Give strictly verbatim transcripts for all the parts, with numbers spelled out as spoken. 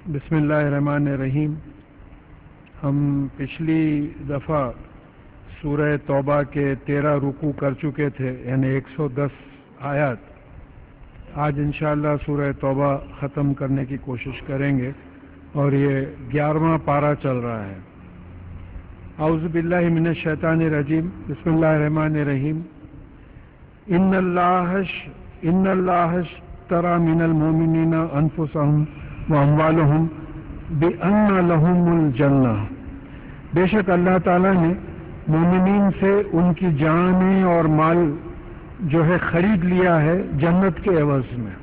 بسم اللہ الرحمن الرحیم. ہم پچھلی دفعہ سورہ توبہ کے تیرہ رکوع کر چکے تھے، یعنی ایک سو دس آیات. آج انشاءاللہ سورہ توبہ ختم کرنے کی کوشش کریں گے اور یہ گیارہواں پارہ چل رہا ہے. اعوذ باللہ من الشیطان الرجیم. بسم اللہ الرحمن الرحیم. ان اللہ ان اللہ اشتری من المؤمنین انفسهم واموالهم بان لهم الجنہ. بے شک اللہ تعالیٰ نے مومنین سے ان کی جانیں اور مال جو ہے خرید لیا ہے جنت کے عوض میں.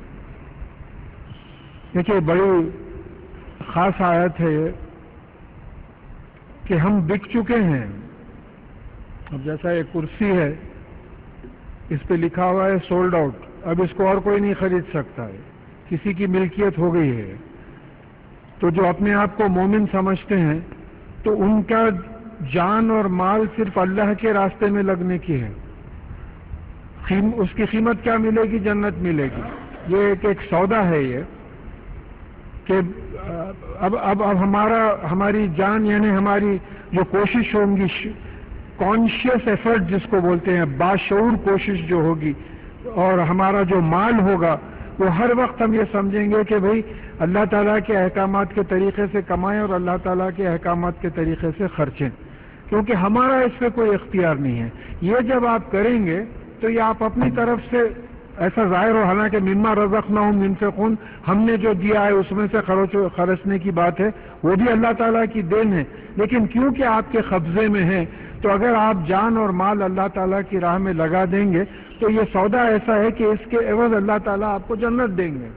دیکھیے بڑی خاص آیت ہے یہ کہ ہم بک چکے ہیں. اب جیسا یہ کرسی ہے اس پہ لکھا ہوا ہے سولڈ آؤٹ، اب اس کو اور کوئی نہیں خرید سکتا ہے، کسی کی ملکیت ہو گئی ہے. تو جو اپنے آپ کو مومن سمجھتے ہیں تو ان کا جان اور مال صرف اللہ کے راستے میں لگنے کی ہے. اس کی قیمت کیا ملے گی؟ جنت ملے گی. یہ ایک ایک سودا ہے یہ کہ اب اب اب ہمارا ہماری جان یعنی ہماری جو کوشش ہوں گی، کانشیس ایفرٹ جس کو بولتے ہیں، باشعور کوشش جو ہوگی، اور ہمارا جو مال ہوگا وہ ہر وقت ہم یہ سمجھیں گے کہ بھئی اللہ تعالیٰ کے احکامات کے طریقے سے کمائیں اور اللہ تعالیٰ کے احکامات کے طریقے سے خرچیں، کیونکہ ہمارا اس پہ کوئی اختیار نہیں ہے. یہ جب آپ کریں گے تو یہ آپ اپنی طرف سے ایسا ظاہر ہو، حالانکہ مما رزقناہم ينفقون، ہم نے جو دیا ہے اس میں سے خرچنے کی بات ہے، وہ بھی اللہ تعالیٰ کی دین ہے، لیکن کیونکہ آپ کے قبضے میں ہے تو اگر آپ جان اور مال اللہ تعالیٰ کی راہ میں لگا دیں گے تو یہ سودا ایسا ہے کہ اس کے عوض اللہ تعالیٰ آپ کو جنت دیں گے.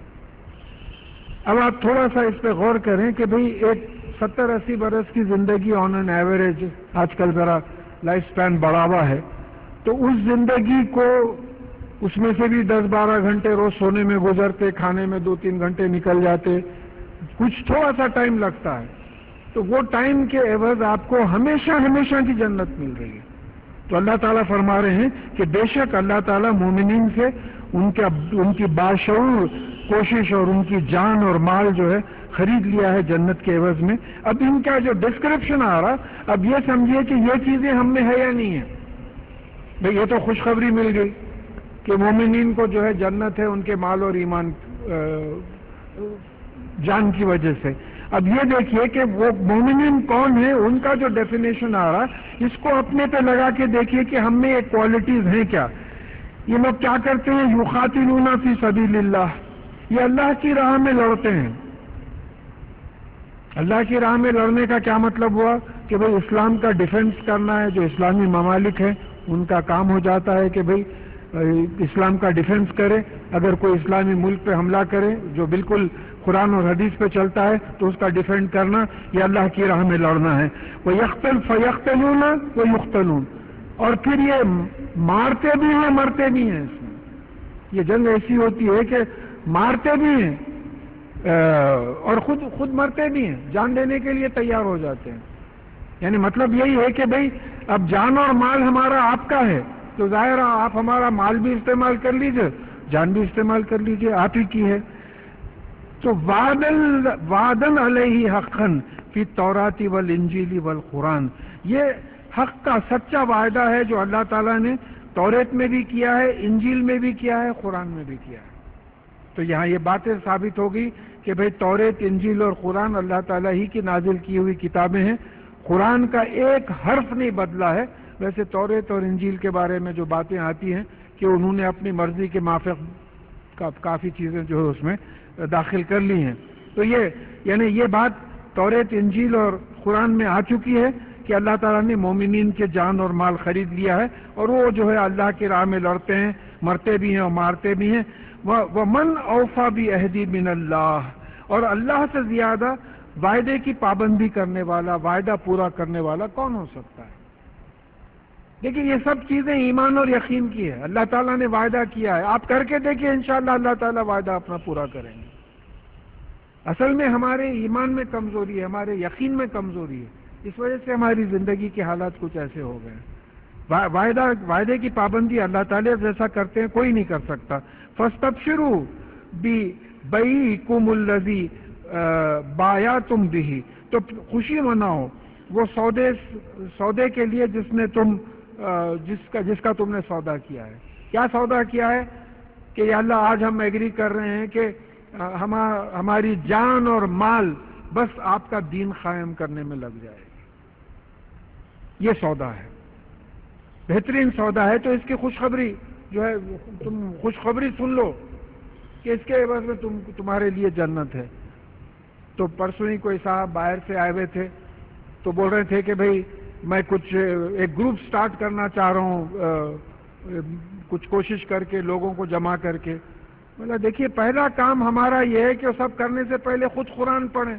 اب آپ تھوڑا سا اس پہ غور کریں کہ بھئی ایک ستر اسی برس کی زندگی آن این ایوریج، آج کل ذرا لائف سپین بڑھا ہوا ہے، تو اس زندگی کو اس میں سے بھی دس بارہ گھنٹے روز سونے میں گزرتے، کھانے میں دو تین گھنٹے نکل جاتے، کچھ تھوڑا سا ٹائم لگتا ہے، تو وہ ٹائم کے عوض آپ کو ہمیشہ ہمیشہ کی جنت مل رہی ہے. تو اللہ تعالیٰ فرما رہے ہیں کہ بے شک اللہ تعالیٰ مومنین سے ان کا ان کی باشعور کوشش اور ان کی جان اور مال جو ہے خرید لیا ہے جنت کے عوض میں. اب ان کا جو ڈسکرپشن آ رہا، اب یہ سمجھیے کہ یہ چیزیں ہم میں ہے یا نہیں ہے. بھئی یہ تو خوشخبری مل گئی کہ مومنین کو جو ہے جنت ہے ان کے مال اور ایمان جان کی وجہ سے. اب یہ دیکھیے کہ وہ مومنین کون ہیں، ان کا جو ڈیفینیشن آ رہا، اس کو اپنے پہ لگا کے دیکھیے کہ ہم میں یہ کوالٹیز ہیں کیا. یہ لوگ کیا کرتے ہیں؟ یقاتلون فی سبیل اللہ، یہ اللہ کی راہ میں لڑتے ہیں. اللہ کی راہ میں لڑنے کا کیا مطلب ہوا کہ بھئی اسلام کا ڈیفنس کرنا ہے. جو اسلامی ممالک ہیں ان کا کام ہو جاتا ہے کہ بھئی اسلام کا ڈیفنس کرے. اگر کوئی اسلامی ملک پہ حملہ کرے جو بالکل قرآن اور حدیث پہ چلتا ہے تو اس کا ڈیفینڈ کرنا، یہ اللہ کی راہ میں لڑنا ہے. وَيَقْتَلْ فَيَقْتَلُونَ وَيُقْتَلُونَ، اور پھر یہ مارتے بھی ہیں مرتے بھی ہیں. اس میں یہ جنگ ایسی ہوتی ہے کہ مارتے بھی ہیں اور خود خود مرتے بھی ہیں، جان دینے کے لیے تیار ہو جاتے ہیں. یعنی مطلب یہی ہے کہ بھئی اب جان اور مال ہمارا آپ کا ہے تو ظاہر آپ ہمارا مال بھی استعمال کر لیجئے، جان بھی استعمال کر لیجئے، آپ ہی کی ہے. تو وعدن علیہ حقا فی التوراۃ والانجیل والقرآن، یہ حق کا سچا وعدہ ہے جو اللہ تعالیٰ نے توریت میں بھی کیا ہے، انجیل میں بھی کیا ہے، قرآن میں بھی کیا ہے. تو یہاں یہ باتیں ثابت ہوگی کہ بھئی توریت، انجیل اور قرآن اللہ تعالیٰ ہی کی نازل کی ہوئی کتابیں ہیں. قرآن کا ایک حرف نہیں بدلا ہے. ویسے توریت اور انجیل کے بارے میں جو باتیں آتی ہیں کہ انہوں نے اپنی مرضی کے موافق کافی چیزیں جو ہے اس میں داخل کر لی ہیں. تو یہ یعنی یہ بات توریت، انجیل اور قرآن میں آ چکی ہے کہ اللہ تعالیٰ نے مومنین کے جان اور مال خرید لیا ہے اور وہ جو ہے اللہ کی راہ میں لڑتے ہیں، مرتے بھی ہیں اور مارتے بھی ہیں. وَمَنْ أَوْفَى بِعَهْدِ مِنَ اللَّهِ، اور اللہ سے زیادہ وعدے کی پابندی کرنے والا، وعدہ پورا کرنے والا کون ہو سکتا ہے؟ دیکھیں یہ سب چیزیں ایمان اور یقین کی ہے. اللہ تعالیٰ نے وعدہ کیا ہے، آپ کر کے دیکھیں انشاءاللہ اللہ تعالیٰ وعدہ اپنا پورا کریں گے. اصل میں ہمارے ایمان میں کمزوری ہے، ہمارے یقین میں کمزوری ہے، اس وجہ سے ہماری زندگی کے حالات کچھ ایسے ہو گئے. وعدہ وعدے کی پابندی اللہ تعالیٰ جیسا کرتے ہیں کوئی نہیں کر سکتا. فاستبشروا ببیعکم الذی بایعتم بہ، تو خوشی مناؤ وہ سودے سودے کے لیے جس نے تم جس کا جس کا تم نے سودا کیا ہے۔ کیا سودا کیا ہے؟ کہ یا اللہ آج ہم ایگری کر رہے ہیں کہ ہماری جان اور مال بس آپ کا دین قائم کرنے میں لگ جائے گی۔ یہ سودا ہے، بہترین سودا ہے۔ تو اس کی خوشخبری جو ہے، تم خوشخبری سن لو کہ اس کے عوض میں تم تمہارے لیے جنت ہے۔ تو پرسوں ہی کوئی صاحب باہر سے آئے ہوئے تھے، تو بول رہے تھے کہ بھئی میں کچھ ایک گروپ سٹارٹ کرنا چاہ رہا ہوں، کچھ کوشش کر کے لوگوں کو جمع کر کے۔ مطلب دیکھیے، پہلا کام ہمارا یہ ہے کہ وہ سب کرنے سے پہلے خود قرآن پڑھیں۔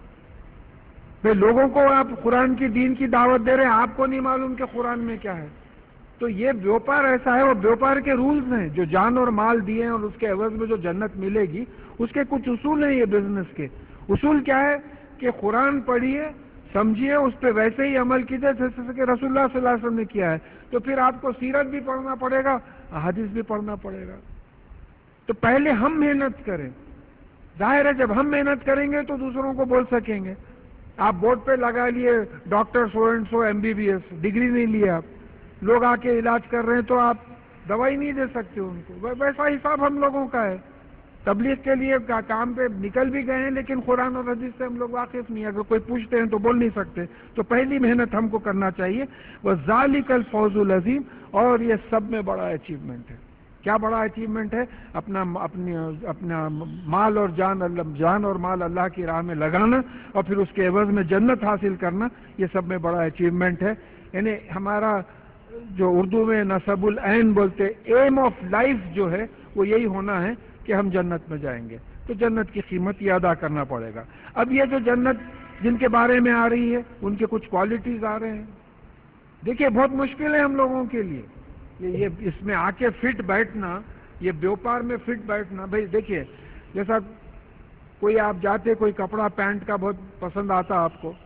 بھئی لوگوں کو آپ قرآن کی دین کی دعوت دے رہے ہیں، آپ کو نہیں معلوم کہ قرآن میں کیا ہے۔ تو یہ بیوپار ایسا ہے، وہ بیوپار کے رولز ہیں جو جان اور مال دیے ہیں، اور اس کے عوض میں جو جنت ملے گی اس کے کچھ اصول ہیں۔ یہ بزنس کے اصول کیا ہے کہ قرآن پڑھیے، سمجھیے، اس پہ ویسے ہی عمل کیجیے جیسے کہ رسول اللہ صلی اللہ علیہ وسلم نے کیا ہے۔ تو پھر آپ کو سیرت بھی پڑھنا پڑے گا، حدیث بھی پڑھنا پڑے گا۔ تو پہلے ہم محنت کریں۔ ظاہر ہے جب ہم محنت کریں گے تو دوسروں کو بول سکیں گے۔ آپ بورڈ پہ لگا لیے doctor so and so M B B S, degree نہیں لی آپ، لوگ آ کے علاج کر رہے ہیں تو آپ دوائی نہیں دے سکتے ان کو۔ ویسا حساب ہم لوگوں کا ہے۔ تبلیغ کے لیے کام پہ نکل بھی گئے ہیں، لیکن قرآن اور حدیث سے ہم لوگ واقف نہیں، اگر کوئی پوچھتے ہیں تو بول نہیں سکتے۔ تو پہلی محنت ہم کو کرنا چاہیے، وَذَلِكَ الْفَوْزُ الْعَظِيمُ، اور یہ سب میں بڑا اچیومنٹ ہے۔ کیا بڑا اچیومنٹ ہے؟ اپنا اپنی اپنا مال اور جان اللہ جان اور مال اللہ کی راہ میں لگانا، اور پھر اس کے عوض میں جنت حاصل کرنا، یہ سب میں بڑا اچیومنٹ ہے۔ یعنی ہمارا جو اردو میں نصب العین بولتے، ایم آف لائف جو ہے وہ یہی ہونا ہے کہ ہم جنت میں جائیں گے۔ تو جنت کی قیمت یہ ادا کرنا پڑے گا۔ اب یہ جو جنت جن کے بارے میں آ رہی ہے، ان کے کچھ کوالٹیز آ رہے ہیں۔ دیکھیے بہت مشکل ہے ہم لوگوں کے لیے یہ اس میں آ کے فٹ بیٹھنا، یہ بیوپار میں فٹ بیٹھنا۔ بھئی دیکھیے، جیسا کوئی آپ جاتے، کوئی کپڑا پینٹ کا بہت پسند آتا آپ کو،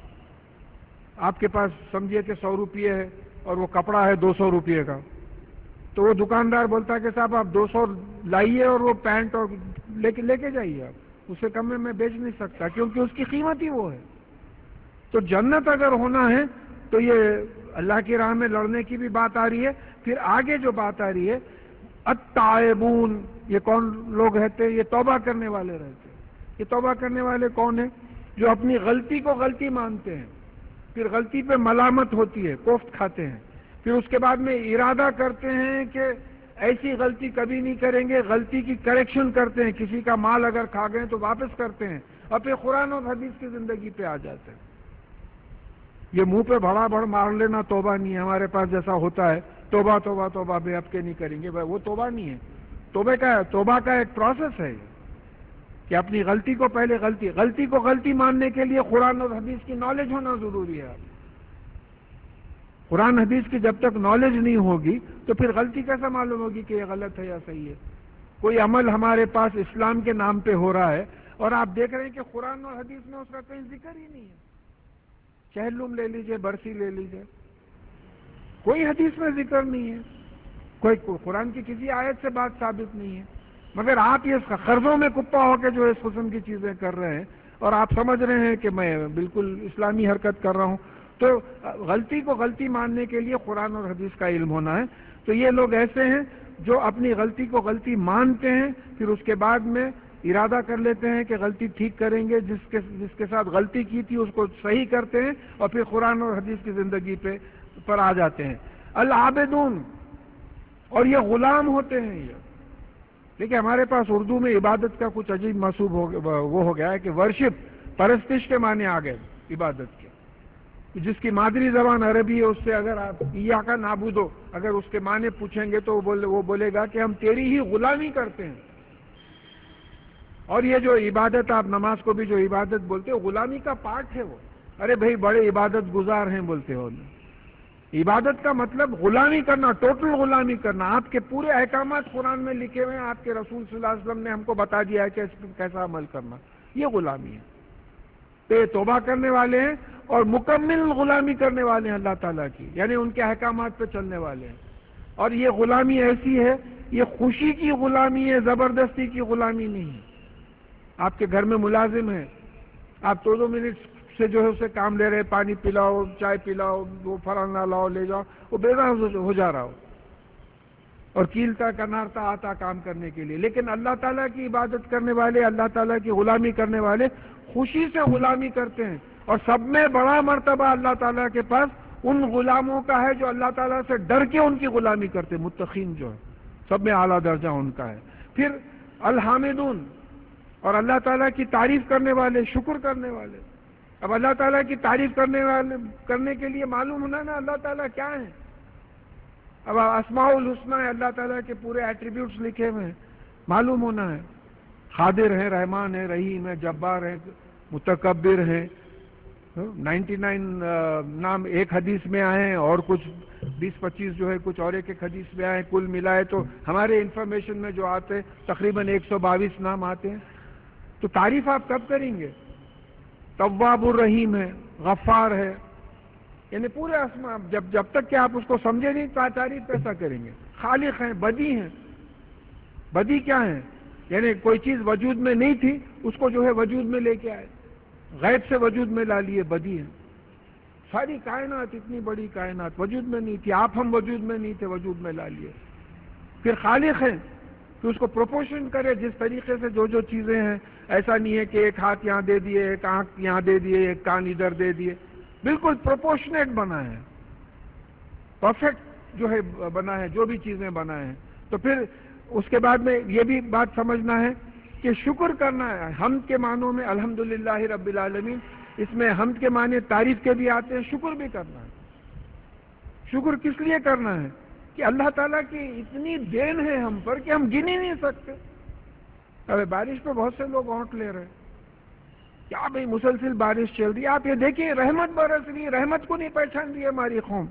آپ کے پاس سمجھیے کہ سو روپیے ہے اور وہ کپڑا ہے دو سو روپیے کا، تو وہ دکاندار بولتا ہے کہ صاحب آپ دو سو لائیے اور وہ پینٹ اور لے کے لے کے جائیے، آپ اس سے کم میں میں بیچ نہیں سکتا، کیونکہ اس کی قیمت ہی وہ ہے۔ تو جنت اگر ہونا ہے تو یہ اللہ کی راہ میں لڑنے کی بھی بات آ رہی ہے۔ پھر آگے جو بات آ رہی ہے، التائبون، یہ کون لوگ رہتے ہیں؟ یہ توبہ کرنے والے رہتے ہیں۔ یہ توبہ کرنے والے کون ہیں؟ جو اپنی غلطی کو غلطی مانتے ہیں، پھر غلطی پہ ملامت ہوتی ہے، کوفت کھاتے ہیں، پھر اس کے بعد میں ارادہ کرتے ہیں کہ ایسی غلطی کبھی نہیں کریں گے، غلطی کی کریکشن کرتے ہیں، کسی کا مال اگر کھا گئے تو واپس کرتے ہیں، اور پھر قرآن اور حدیث کی زندگی پہ آ جاتے ہیں۔ یہ منہ پہ بڑا بڑ مار لینا توبہ نہیں ہے ہمارے پاس، جیسا ہوتا ہے توبہ توبہ توبہ بے اب کے نہیں کریں گے، وہ توبہ نہیں ہے۔ توبہ کا توبہ کا ایک پروسیس ہے کہ اپنی غلطی کو پہلے غلطی غلطی کو غلطی ماننے کے لیے قرآن اور حدیث کی نالج ہونا ضروری ہے۔ قرآن حدیث کی جب تک نالج نہیں ہوگی تو پھر غلطی کیسا معلوم ہوگی کہ یہ غلط ہے یا صحیح ہے؟ کوئی عمل ہمارے پاس اسلام کے نام پہ ہو رہا ہے اور آپ دیکھ رہے ہیں کہ قرآن اور حدیث میں اس کا کہیں ذکر ہی نہیں ہے۔ چہلم لے لیجئے، برسی لے لیجئے، کوئی حدیث میں ذکر نہیں ہے، کوئی قرآن کی کسی آیت سے بات ثابت نہیں ہے، مگر آپ یہ قرضوں میں کپا ہو کے جو اس قسم کی چیزیں کر رہے ہیں اور آپ سمجھ رہے ہیں کہ میں بالکل اسلامی حرکت کر رہا ہوں۔ تو غلطی کو غلطی ماننے کے لیے قرآن اور حدیث کا علم ہونا ہے۔ تو یہ لوگ ایسے ہیں جو اپنی غلطی کو غلطی مانتے ہیں، پھر اس کے بعد میں ارادہ کر لیتے ہیں کہ غلطی ٹھیک کریں گے، جس کے جس کے ساتھ غلطی کی تھی اس کو صحیح کرتے ہیں، اور پھر قرآن اور حدیث کی زندگی پہ پر آ جاتے ہیں۔ العابدون، اور یہ غلام ہوتے ہیں۔ یہ دیکھیں ہمارے پاس اردو میں عبادت کا کچھ عجیب منسوب ہو وہ ہو گیا ہے کہ ورشپ، پرستش کے معنی آ گئے عبادت کے۔ جس کی مادری زبان عربی ہے اس سے اگر آپ ایاک نعبدو اگر اس کے معنی پوچھیں گے تو وہ بولے گا کہ ہم تیری ہی غلامی کرتے ہیں۔ اور یہ جو عبادت، آپ نماز کو بھی جو عبادت بولتے ہو، غلامی کا پارٹ ہے وہ۔ ارے بھائی بڑے عبادت گزار ہیں بولتے ہو، عبادت کا مطلب غلامی کرنا، ٹوٹل غلامی کرنا۔ آپ کے پورے احکامات قرآن میں لکھے ہوئے ہیں، آپ کے رسول صلی اللہ علیہ وسلم نے ہم کو بتا دیا ہے کہ اس پر کیسا عمل کرنا، یہ غلامی ہے۔ تو یہ توبہ کرنے والے ہیں اور مکمل غلامی کرنے والے ہیں اللہ تعالیٰ کی، یعنی ان کے احکامات پہ چلنے والے ہیں۔ اور یہ غلامی ایسی ہے، یہ خوشی کی غلامی ہے، زبردستی کی غلامی نہیں ہے۔ آپ کے گھر میں ملازم ہیں، آپ دو دو منٹ سے جو ہے اسے کام لے رہے، پانی پلاؤ، چائے پلاؤ، وہ فلانا لاؤ لے جاؤ، وہ بے راز ہو جا رہا ہو اور کیلتا کنارتا آتا کام کرنے کے لیے. لیکن اللہ تعالیٰ کی عبادت کرنے والے، اللہ تعالیٰ کی غلامی کرنے والے خوشی سے غلامی کرتے ہیں. اور سب میں بڑا مرتبہ اللہ تعالیٰ کے پاس ان غلاموں کا ہے جو اللہ تعالیٰ سے ڈر کے ان کی غلامی کرتے ہیں. متقین جو ہے سب میں اعلیٰ درجہ ان کا ہے. پھر الحامدون، اور اللہ تعالیٰ کی تعریف کرنے والے، شکر کرنے والے. اب اللہ تعالیٰ کی تعریف کرنے والے کرنے کے لیے معلوم ہونا نا اللہ تعالیٰ کیا ہے. اب اسماء الحسنہ ہے، اللہ تعالیٰ کے پورے ایٹریبیوٹس لکھے ہوئے ہیں، معلوم ہونا ہے. قادر ہے، رحمان ہے، رحیم ہے، جبار ہے، متکبر ہے. نائنٹی نائن نام ایک حدیث میں آئے ہیں اور کچھ بیس پچیس جو ہے کچھ اور ایک ایک حدیث میں آئے ہیں. کل ملائے تو ہمارے انفارمیشن میں جو آتے ہیں تقریباً ایک سو باویس نام آتے ہیں. تو تعریف آپ کب کریں گے؟ تواب الرحیم ہے، غفار ہے، یعنی پورے اسماء. جب جب تک کہ آپ اس کو سمجھے نہیں تو تعریف کیسا کریں گے؟ خالق ہیں، بدی ہیں. بدی کیا ہے؟ یعنی کوئی چیز وجود میں نہیں تھی اس کو جو ہے وجود میں لے کے آئے، غیب سے وجود میں لا لیے، بدی ہے. ساری کائنات، اتنی بڑی کائنات وجود میں نہیں تھی، آپ ہم وجود میں نہیں تھے، وجود میں لا لیے. پھر خالق ہیں کہ اس کو پروپورشن کرے جس طریقے سے جو جو چیزیں ہیں. ایسا نہیں ہے کہ ایک ہاتھ یہاں دے دیے، ایک آنکھ یہاں دے دیے، ایک کان ادھر دے دیے. بالکل پروپورشنیٹ بنا ہے، پرفیکٹ جو ہے بنا ہے، جو بھی چیزیں بنا ہیں. تو پھر اس کے بعد میں یہ بھی بات سمجھنا ہے کہ شکر کرنا ہے. حمد کے معنوں میں الحمدللہ رب العالمین، اس میں حمد کے معنی تعریف کے بھی آتے ہیں، شکر بھی کرنا ہے. شکر کس لیے کرنا ہے؟ کہ اللہ تعالیٰ کی اتنی دین ہے ہم پر کہ ہم گن ہی نہیں سکتے. ابھی بارش پہ بہت سے لوگ اونٹ لے رہے ہیں، کیا بھئی مسلسل بارش چل رہی ہے. آپ یہ دیکھیں رحمت برس رہی ہے، رحمت کو نہیں پہچان رہی ہے ہماری قوم.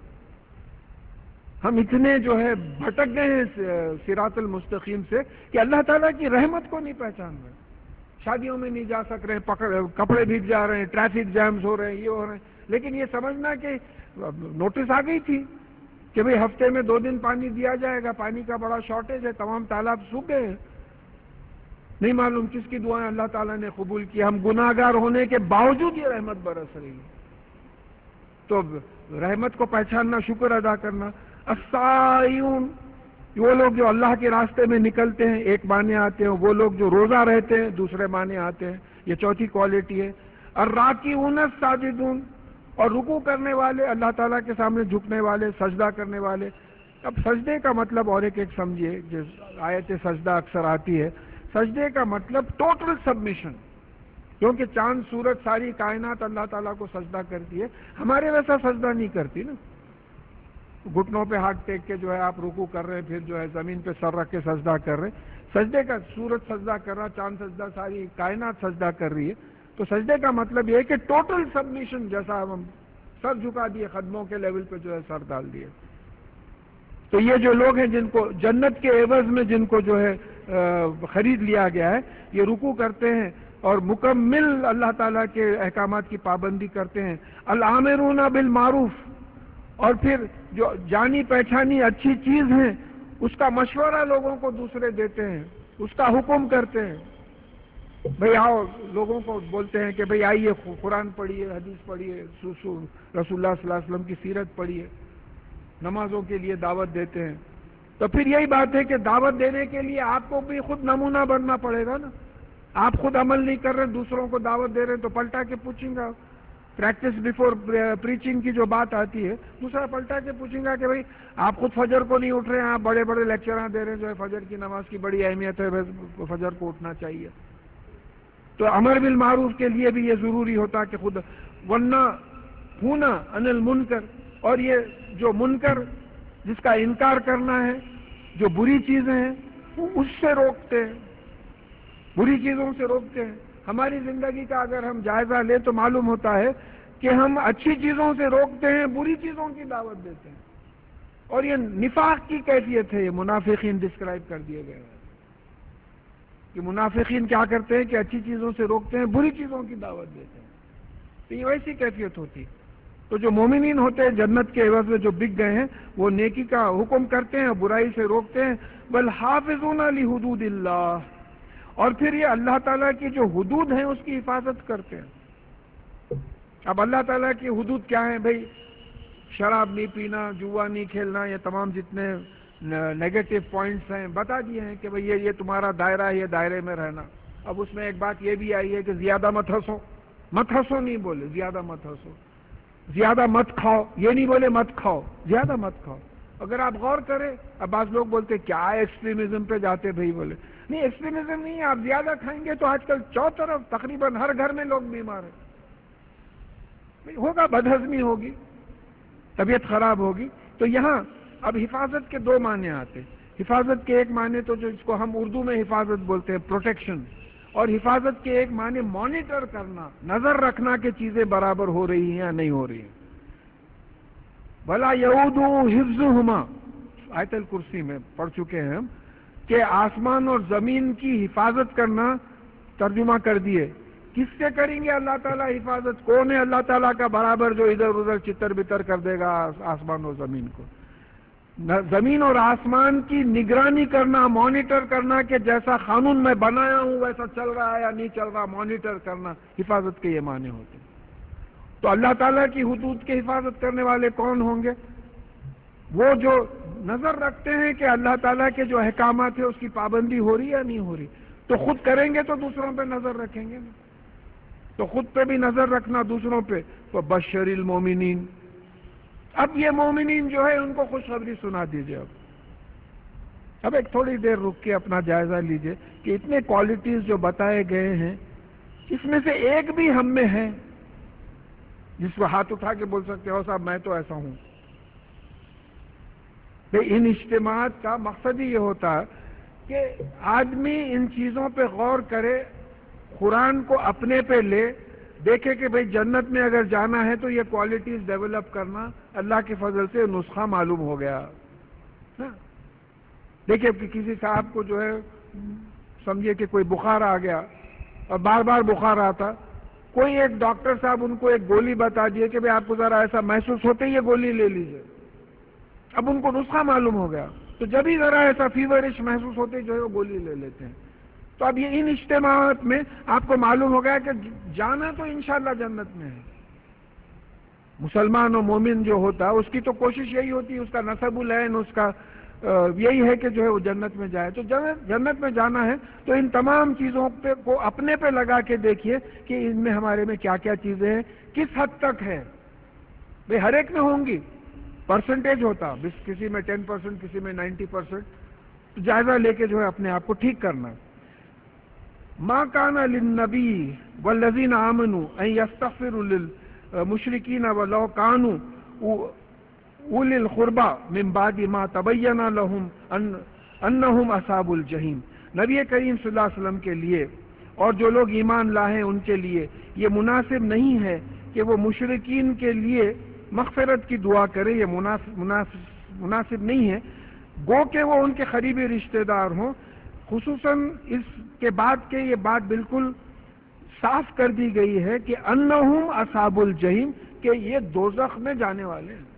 ہم اتنے جو ہے بھٹک گئے ہیں صراط المستقیم سے کہ اللہ تعالیٰ کی رحمت کو نہیں پہچان رہے. شادیوں میں نہیں جا سک رہے، کپڑے بھیگ جا رہے ہیں، ٹریفک جیمز ہو رہے ہیں، یہ ہو رہے ہیں. لیکن یہ سمجھنا کہ نوٹس آ گئی تھی کہ بھئی ہفتے میں دو دن پانی دیا جائے گا، پانی کا بڑا شارٹیج ہے، تمام تالاب سوکھ گئے ہیں. نہیں معلوم کس کی دعائیں اللہ تعالیٰ نے قبول کی. ہم گناہگار ہونے کے باوجود یہ رحمت برس رہی ہے. تو رحمت کو پہچاننا، شکر ادا کرنا. السائیون، وہ لوگ جو اللہ کے راستے میں نکلتے ہیں، ایک معنی آتے ہیں. وہ لوگ جو روزہ رہتے ہیں، دوسرے معنی آتے ہیں. یہ چوتھی کوالٹی ہے. الراکعون الساجدون، اور رکوع کرنے والے، اللہ تعالیٰ کے سامنے جھکنے والے، سجدہ کرنے والے. اب سجدے کا مطلب اور ایک ایک سمجھیے. جس آیت سجدہ اکثر آتی ہے، سجدے کا مطلب ٹوٹل سبمیشن. کیونکہ چاند سورج ساری کائنات اللہ تعالیٰ کو سجدہ کرتی ہے، ہمارے ویسا سجدہ نہیں کرتی نا. گھٹنوں پہ ہاتھ ٹیک کے جو ہے آپ رکوع کر رہے ہیں، پھر جو ہے زمین پہ سر رکھ کے سجدہ کر رہے ہیں. سجدے کا سورج سجدہ کر رہا، چاند سجدہ، ساری کائنات سجدہ کر رہی ہے. تو سجدے کا مطلب یہ ہے کہ ٹوٹل سبمیشن، جیسا ہم سر جھکا دیے، قدموں کے لیول پہ جو ہے سر ڈال دیے. تو یہ جو لوگ ہیں جن کو جنت کے عوض میں جن کو جو ہے خرید لیا گیا ہے، یہ رکوع کرتے ہیں اور مکمل اللہ تعالیٰ کے احکامات کی پابندی کرتے ہیں. الامرون بالمعروف، اور پھر جو جانی پہچانی اچھی چیز ہے اس کا مشورہ لوگوں کو دوسرے دیتے ہیں، اس کا حکم کرتے ہیں. بھئی آؤ، لوگوں کو بولتے ہیں کہ بھئی آئیے قرآن پڑھیے، حدیث پڑھیے، رسول اللہ صلی اللہ علیہ وسلم کی سیرت پڑھیے. نمازوں کے لیے دعوت دیتے ہیں. تو پھر یہی بات ہے کہ دعوت دینے کے لیے آپ کو بھی خود نمونہ بننا پڑے گا نا. آپ خود عمل نہیں کر رہے، دوسروں کو دعوت دے رہے ہیں تو پلٹا کے پوچھیں گا. پریکٹس بیفور پریچنگ کی جو بات آتی ہے، دوسرا پلٹا کے پوچھیں گا کہ بھئی آپ خود فجر کو نہیں اٹھ رہے ہیں، آپ بڑے بڑے لیکچراں دے رہے ہیں جو ہے فجر کی نماز کی بڑی اہمیت ہے، فجر کو اٹھنا چاہیے. تو امر بالمعروف کے لیے بھی یہ ضروری ہوتا کہ خود، ورنہ ہونا عن المنکر، اور یہ جو منکر جس کا انکار کرنا ہے، جو بری چیزیں ہیں وہ اس سے روکتے ہیں، بری چیزوں سے روکتے ہیں. ہماری زندگی کا اگر ہم جائزہ لیں تو معلوم ہوتا ہے کہ ہم اچھی چیزوں سے روکتے ہیں، بری چیزوں کی دعوت دیتے ہیں. اور یہ نفاق کی کیفیت ہے. یہ منافقین ڈسکرائب کر دیے گئے ہیں کہ منافقین کیا کرتے ہیں کہ اچھی چیزوں سے روکتے ہیں، بری چیزوں کی دعوت دیتے ہیں. تو یہ ویسی کیفیت ہوتی. تو جو مومنین ہوتے ہیں جنت کے عوض میں جو بک گئے ہیں، وہ نیکی کا حکم کرتے ہیں، برائی سے روکتے ہیں. والحافظون لحدود اللہ، اور پھر یہ اللہ تعالیٰ کی جو حدود ہیں اس کی حفاظت کرتے ہیں. اب اللہ تعالیٰ کی حدود کیا ہیں بھائی؟ شراب نہیں پینا، جوا نہیں کھیلنا، یہ تمام جتنے نیگیٹو پوائنٹس ہیں بتا دیے ہیں کہ بھئی یہ یہ تمہارا دائرہ ہے، یہ دائرے میں رہنا۔ اب اس میں ایک بات یہ بھی آئی ہے کہ زیادہ مت ہنسو، مت ہنسو نہیں بولے، زیادہ مت ہنسو، زیادہ مت کھاؤ، یہ نہیں بولے مت کھاؤ، زیادہ مت کھاؤ۔ اگر آپ غور کریں، اب بعض لوگ بولتے کیا ایکسٹریمزم پہ جاتے بھائی، بولے نہیں ایکسٹریمزم نہیں ہے، آپ زیادہ کھائیں گے تو آج کل چو طرف تقریباً ہر گھر میں لوگ بیمار ہیں، ہوگا بدہضمی ہوگی، طبیعت خراب ہوگی۔ تو یہاں اب حفاظت کے دو معنی آتے ہیں۔ حفاظت کے ایک معنی تو جو اس کو ہم اردو میں حفاظت بولتے ہیں، پروٹیکشن، اور حفاظت کے ایک معنی مانیٹر کرنا، نظر رکھنا کہ چیزیں برابر ہو رہی ہیں یا نہیں ہو رہی ہیں۔ بھلا یعودو حفظہما، آیت الکرسی میں پڑھ چکے ہیں ہم کہ آسمان اور زمین کی حفاظت کرنا، ترجمہ کر دیے کس سے کریں گے اللہ تعالیٰ حفاظت؟ کون ہے اللہ تعالیٰ کا برابر جو ادھر ادھر چتر بتر کر دے گا آسمان اور زمین کو؟ زمین اور آسمان کی نگرانی کرنا، مانیٹر کرنا کہ جیسا قانون میں بنایا ہوں ویسا چل رہا ہے یا نہیں چل رہا، مانیٹر کرنا، حفاظت کے یہ معنی ہوتے ہیں۔ تو اللہ تعالیٰ کی حدود کی حفاظت کرنے والے کون ہوں گے؟ وہ جو نظر رکھتے ہیں کہ اللہ تعالیٰ کے جو احکامات ہیں اس کی پابندی ہو رہی یا نہیں ہو رہی۔ تو خود کریں گے تو دوسروں پہ نظر رکھیں گے، تو خود پہ بھی نظر رکھنا، دوسروں پہ۔ تو بشر المومنین، اب یہ مومنین جو ہے ان کو خوشخبری سنا دیجئے۔ اب اب ایک تھوڑی دیر رک کے اپنا جائزہ لیجئے کہ اتنے کوالٹیز جو بتائے گئے ہیں، اس میں سے ایک بھی ہم میں ہے جس کو ہاتھ اٹھا کے بول سکتے ہو صاحب میں تو ایسا ہوں؟ ان اجتماعات کا مقصد ہی یہ ہوتا ہے کہ آدمی ان چیزوں پہ غور کرے، قرآن کو اپنے پہ لے، دیکھے کہ بھئی جنت میں اگر جانا ہے تو یہ کوالٹیز ڈیولپ کرنا، اللہ کے فضل سے نسخہ معلوم ہو گیا۔ دیکھیں کہ کسی صاحب کو جو ہے سمجھے کہ کوئی بخار آ گیا اور بار بار بخار آتا، کوئی ایک ڈاکٹر صاحب ان کو ایک گولی بتا دیے کہ بھئی آپ کو ذرا ایسا محسوس ہوتے یہ گولی لے لیجئے، اب ان کو نسخہ معلوم ہو گیا، تو جب ہی ذرا ایسا فیورش محسوس ہوتے جو ہے وہ گولی لے لیتے ہیں۔ تو اب یہ ان اجتماعات میں آپ کو معلوم ہو گیا کہ جانا تو انشاءاللہ جنت میں ہے۔ مسلمان و مومن جو ہوتا ہے اس کی تو کوشش یہی ہوتی ہے، اس کا نسب العین اس کا یہی ہے کہ جو ہے وہ جنت میں جائے۔ تو جنت میں جانا ہے تو ان تمام چیزوں پہ کو اپنے پہ لگا کے دیکھیے کہ ان میں ہمارے میں کیا کیا چیزیں ہیں، کس حد تک ہے۔ بھئی ہر ایک میں ہوں گی، پرسنٹیج ہوتا، کسی میں ٹین پرسنٹ کسی میں نائنٹی پرسنٹ، جائزہ لے کے جو ہے اپنے آپ کو ٹھیک کرنا۔ ما کان للنبی والذین آمنوا ان یستغفروا للمشرکین ولو کانوا اولی القربى من بعد ما تبین لهم ان انہم اصحاب الجحیم۔ نبی کریم صلی اللہ علیہ وسلم کے لیے اور جو لوگ ایمان لائے ہیں ان کے لیے یہ مناسب نہیں ہے کہ وہ مشرکین کے لیے مغفرت کی دعا کرے، یہ مناسب مناسب مناسب نہیں ہے، گو کہ وہ ان کے قریبی رشتہ دار ہوں۔ خصوصاً اس کے بعد کہ یہ بات بالکل صاف کر دی گئی ہے کہ انہم اصحاب الجحیم، کہ یہ دوزخ میں جانے والے ہیں۔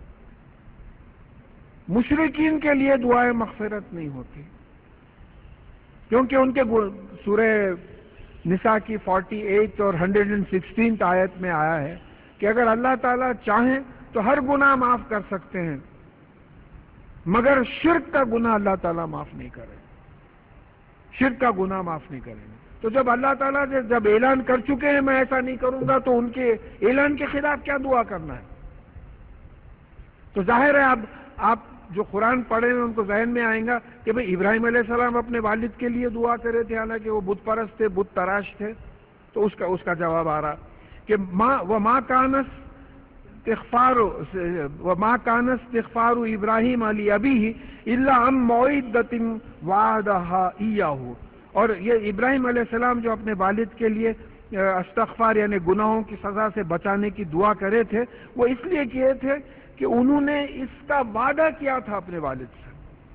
مشرکین کے لیے دعائیں مغفرت نہیں ہوتی، کیونکہ ان کے سورہ نساء کی اڑتالیس اور ایک سو سولہ آیت میں آیا ہے کہ اگر اللہ تعالیٰ چاہیں تو ہر گناہ معاف کر سکتے ہیں، مگر شرک کا گناہ اللہ تعالیٰ معاف نہیں کرے، شرک کا گناہ معاف نہیں کریں گے۔ تو جب اللہ تعالیٰ جب اعلان کر چکے ہیں میں ایسا نہیں کروں گا تو ان کے اعلان کے خلاف کیا دعا کرنا ہے؟ تو ظاہر ہے اب آپ جو قرآن پڑھے ہیں ان کو ذہن میں آئیں گا کہ بھئی ابراہیم علیہ السلام اپنے والد کے لیے دعا کرے تھے، حالانکہ وہ بت پرست تھے، بت تراش تھے، تو اس کا اس کا جواب آ رہا کہ ما وما کانس استغفار وما کان استغفار ابراہیم علی ابیہ الا عن موعدۃ وعدہا ایاہ، اور یہ ابراہیم علیہ السلام جو اپنے والد کے لیے استغفار یعنی گناہوں کی سزا سے بچانے کی دعا کرے تھے، وہ اس لیے کیے تھے کہ انہوں نے اس کا وعدہ کیا تھا اپنے والد سے۔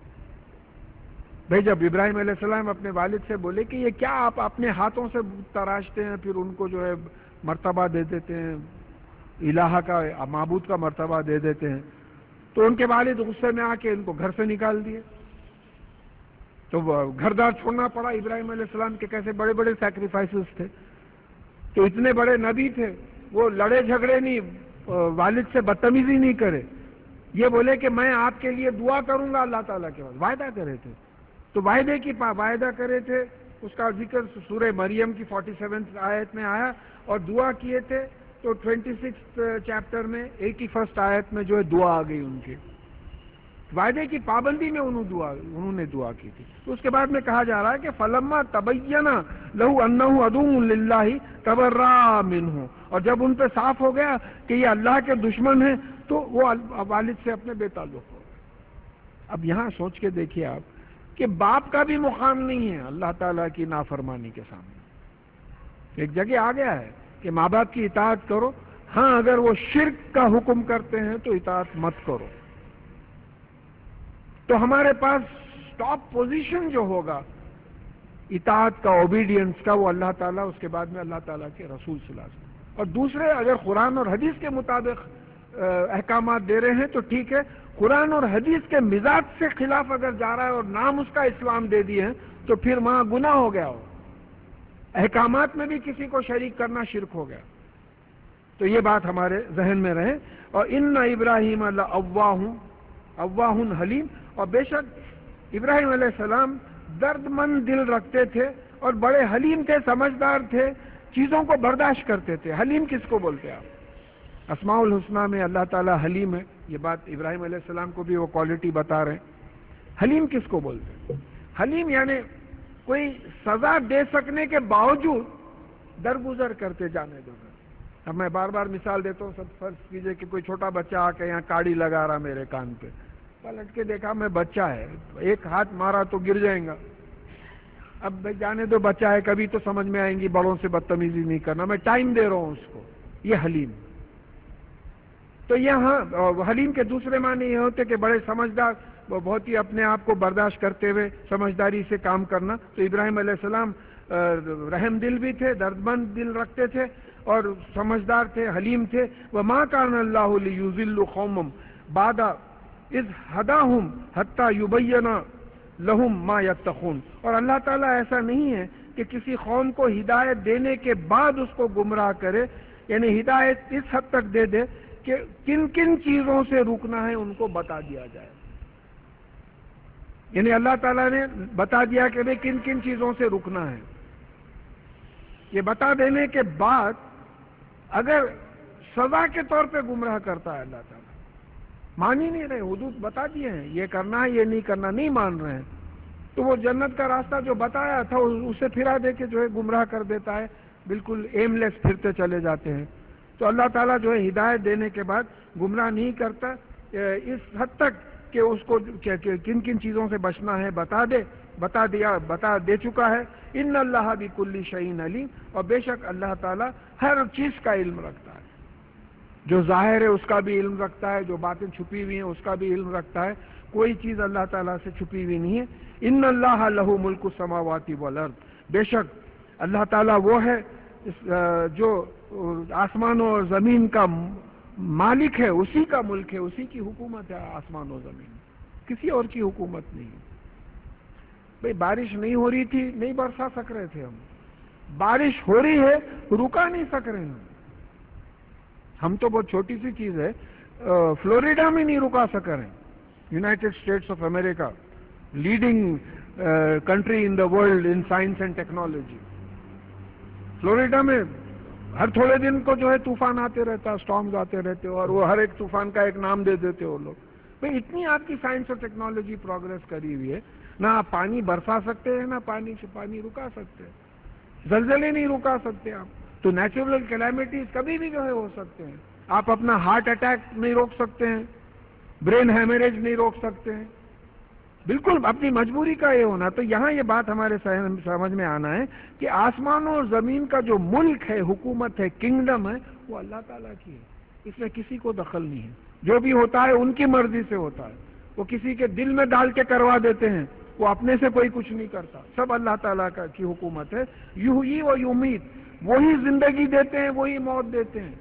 بھئی جب ابراہیم علیہ السلام اپنے والد سے بولے کہ یہ کیا آپ اپنے ہاتھوں سے تراشتے ہیں پھر ان کو جو ہے مرتبہ دے دیتے ہیں، الہ کا معبود کا مرتبہ دے دیتے ہیں، تو ان کے والد غصے میں آ کے ان کو گھر سے نکال دیے، تو گھر دار چھوڑنا پڑا۔ ابراہیم علیہ السلام کے کیسے بڑے بڑے سیکریفائسز تھے، تو اتنے بڑے نبی تھے وہ لڑے جھگڑے نہیں, والد سے بدتمیزی نہیں کرے, یہ بولے کہ میں آپ کے لیے دعا کروں گا اللہ تعالیٰ کے بعد, وعدہ کرے تھے. تو وعدے کی وعدہ کرے تھے, اس کا ذکر سورہ مریم کی فورٹی سیونتھ آیت میں آیا, اور دعا کیے تھے تو ٹوینٹی سکس چیپٹر میں ایٹی فرسٹ آیت میں جو ہے دعا آ گئی ان کی. وعدے کی پابندی میں انہوں دعا انہوں نے دعا کی تھی. تو اس کے بعد میں کہا جا رہا ہے کہ فلما تبین لہ انہ عدو للہ تبرأ منہ, اور جب ان پہ صاف ہو گیا کہ یہ اللہ کے دشمن ہیں تو وہ والد سے اپنے بے تعلق ہو گئے. اب یہاں سوچ کے دیکھیے آپ کہ باپ کا بھی مقام نہیں ہے اللہ تعالیٰ کی نافرمانی کے سامنے. ایک جگہ آ گیا ہے کہ ماں باپ کی اطاعت کرو, ہاں اگر وہ شرک کا حکم کرتے ہیں تو اطاعت مت کرو. تو ہمارے پاس ٹاپ پوزیشن جو ہوگا اطاعت کا, اوبیڈینس کا, وہ اللہ تعالیٰ, اس کے بعد میں اللہ تعالیٰ کے رسول صلی اللہ علیہ وسلم. اور دوسرے اگر قرآن اور حدیث کے مطابق احکامات دے رہے ہیں تو ٹھیک ہے, قرآن اور حدیث کے مزاج سے خلاف اگر جا رہا ہے اور نام اس کا اسلام دے دیے ہیں تو پھر وہاں گناہ ہو گیا ہو, احکامات میں بھی کسی کو شریک کرنا شرک ہو گیا. تو یہ بات ہمارے ذہن میں رہے. اور ان ابراہیم لأواہ اواہ حلیم, اور بے شک ابراہیم علیہ السلام درد مند دل رکھتے تھے اور بڑے حلیم تھے, سمجھدار تھے, چیزوں کو برداشت کرتے تھے. حلیم کس کو بولتے ہیں آپ؟ اسماء الحسنہ میں اللہ تعالیٰ حلیم ہے, یہ بات ابراہیم علیہ السلام کو بھی وہ کوالٹی بتا رہے ہیں. حلیم کس کو بولتے ہیں؟ حلیم یعنی کوئی سزا دے سکنے کے باوجود درگزر کرتے جانے دو. اب میں بار بار مثال دیتا ہوں, سب فرض کیجئے کہ کوئی چھوٹا بچہ آ کے یہاں کاڑی لگا رہا میرے کان پہ, پلٹ کے دیکھا میں بچہ ہے, ایک ہاتھ مارا تو گر جائیں گا. اب جانے دو بچہ ہے, کبھی تو سمجھ میں آئیں گی, بڑوں سے بدتمیزی نہیں کرنا, میں ٹائم دے رہا ہوں اس کو. یہ حلیم. تو یہاں حلیم کے دوسرے معنی یہ ہوتے کہ بڑے سمجھدار, وہ بہت ہی اپنے آپ کو برداشت کرتے ہوئے سمجھداری سے کام کرنا. تو ابراہیم علیہ السلام رحم دل بھی تھے, دردمند دل رکھتے تھے اور سمجھدار تھے, حلیم تھے. وما کان اللہ لیضل قوما بعد اذ ہداہم حتی یبین لہم ما یتقون, اور اللہ تعالیٰ ایسا نہیں ہے کہ کسی قوم کو ہدایت دینے کے بعد اس کو گمراہ کرے, یعنی ہدایت اس حد تک دے دے کہ کن کن چیزوں سے رکنا ہے ان کو بتا دیا جائے. یعنی اللہ تعالیٰ نے بتا دیا کہ بھئی کن کن چیزوں سے رکنا ہے. یہ بتا دینے کے بعد اگر سزا کے طور پہ گمراہ کرتا ہے اللہ تعالیٰ, مان ہی نہیں رہے, حدود بتا دیے ہیں, یہ کرنا ہے یہ نہیں کرنا, نہیں مان رہے ہیں, تو وہ جنت کا راستہ جو بتایا تھا اسے پھرا دے کے جو ہے گمراہ کر دیتا ہے, بالکل ایم لیس پھرتے چلے جاتے ہیں. تو اللہ تعالیٰ جو ہے ہدایت دینے کے بعد گمراہ نہیں کرتا اس حد تک کہ اس کو کن کن چیزوں سے بچنا ہے بتا دے, بتا دیا بتا دے چکا ہے. ان اللہ بکل شیء علیم, اور بے شک اللہ تعالیٰ ہر چیز کا علم رکھتا ہے, جو ظاہر ہے اس کا بھی علم رکھتا ہے, جو باتیں چھپی ہوئی ہیں اس کا بھی علم رکھتا ہے. کوئی چیز اللہ تعالیٰ سے چھپی ہوئی نہیں ہے. ان اللہ لہ ملک السماوات والارض, بے شک اللہ تعالیٰ وہ ہے جو آسمان و زمین کا مالک ہے, اسی کا ملک ہے, اسی کی حکومت ہے آسمان و زمین, کسی اور کی حکومت نہیں. بھئی بارش نہیں ہو رہی تھی, نہیں برسا سک رہے تھے ہم, بارش ہو رہی ہے رکا نہیں سک رہے ہیں ہم. تو بہت چھوٹی سی چیز ہے, فلوریڈا میں نہیں رکا سک رہے ہیں, United States of America, leading country in the world in science and technology. Florida میں ہر تھوڑے دن کو جو ہے طوفان آتے رہتا, اسٹارمز آتے رہتے, اور وہ ہر ایک طوفان کا ایک نام دے دیتے وہ لوگ. بھئی اتنی آپ کی سائنس اور ٹیکنالوجی پروگرس کری ہوئی ہے, نہ آپ پانی برسا سکتے ہیں, نہ پانی سے پانی رکا سکتے ہیں, زلزلے نہیں رکا سکتے آپ. تو نیچرل کلیمٹیز کبھی بھی جو ہے ہو سکتے ہیں. آپ اپنا ہارٹ اٹیک نہیں روک سکتے ہیں, برین ہیمریج نہیں روک سکتے ہیں, بالکل اپنی مجبوری کا یہ ہونا. تو یہاں یہ بات ہمارے سمجھ میں آنا ہے کہ آسمان اور زمین کا جو ملک ہے, حکومت ہے, کنگڈم ہے, وہ اللہ تعالیٰ کی ہے, اس میں کسی کو دخل نہیں ہے. جو بھی ہوتا ہے ان کی مرضی سے ہوتا ہے, وہ کسی کے دل میں ڈال کے کروا دیتے ہیں, وہ اپنے سے کوئی کچھ نہیں کرتا, سب اللہ تعالیٰ کا کی حکومت ہے. یحیی و یمیت, وہی زندگی دیتے ہیں, وہی موت دیتے ہیں.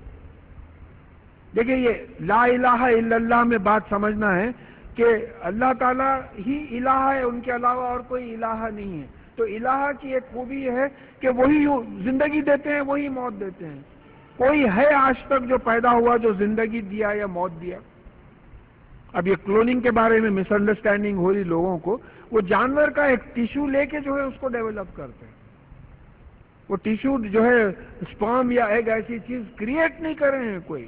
دیکھیں یہ لا الہ الا اللہ میں بات سمجھنا ہے کہ اللہ تعالیٰ ہی الہ ہے, ان کے علاوہ اور کوئی الہ نہیں ہے. تو الہ کی ایک خوبی ہے کہ وہی زندگی دیتے ہیں, وہی موت دیتے ہیں, کوئی ہے آج تک جو پیدا ہوا جو زندگی دیا یا موت دیا؟ اب یہ کلوننگ کے بارے میں مس انڈرسٹینڈنگ ہو رہی لوگوں کو، وہ جانور کا ایک ٹیشو لے کے جو ہے اس کو ڈیولپ کرتے ہیں. وہ ٹیشو جو ہے اسپرم یا ایگ ایسی چیز کریٹ نہیں کر رہے ہیں کوئی.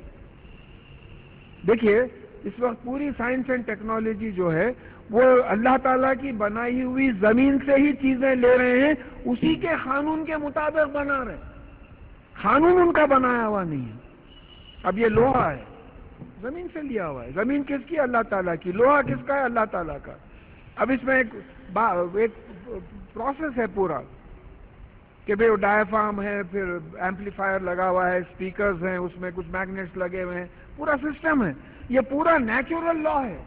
دیکھیے اس وقت پوری سائنس اینڈ ٹیکنالوجی جو ہے وہ اللہ تعالیٰ کی بنائی ہوئی زمین سے ہی چیزیں لے رہے ہیں، اسی کے قانون کے مطابق بنا رہے ہیں. قانون ان کا بنایا ہوا نہیں ہے. اب یہ لوہا ہے زمین سے لیا ہوا ہے. زمین کس کی؟ اللہ تعالیٰ کی. لوہا کس کا ہے؟ اللہ تعالیٰ کا. اب اس میں ایک ایک پروسیس ہے پورا کہ بھئی ڈائفرام ہے، پھر ایمپلیفائر لگا ہوا ہے، اسپیکرز ہیں، اس میں کچھ میگنیٹس لگے ہوئے ہیں، پورا سسٹم ہے. یہ پورا نیچرل لا ہے.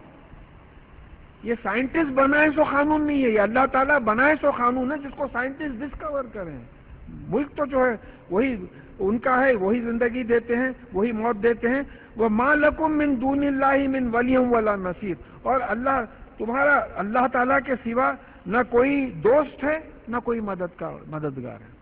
یہ سائنٹسٹ بنائے سو قانون نہیں ہے، یہ اللہ تعالیٰ بنائے سو قانون ہے جس کو سائنٹسٹ ڈسکور کریں. ملک تو جو ہے وہی ان کا ہے، وہی زندگی دیتے ہیں، وہی موت دیتے ہیں. وَمَا لَكُم مِّن دُونِ اللَّهِ مِّن وَلِيٍّ وَلَا نَصِيرٍ. اور اللہ تمہارا اللہ تعالیٰ کے سوا نہ کوئی دوست ہے نہ کوئی مددگار مددگار ہے.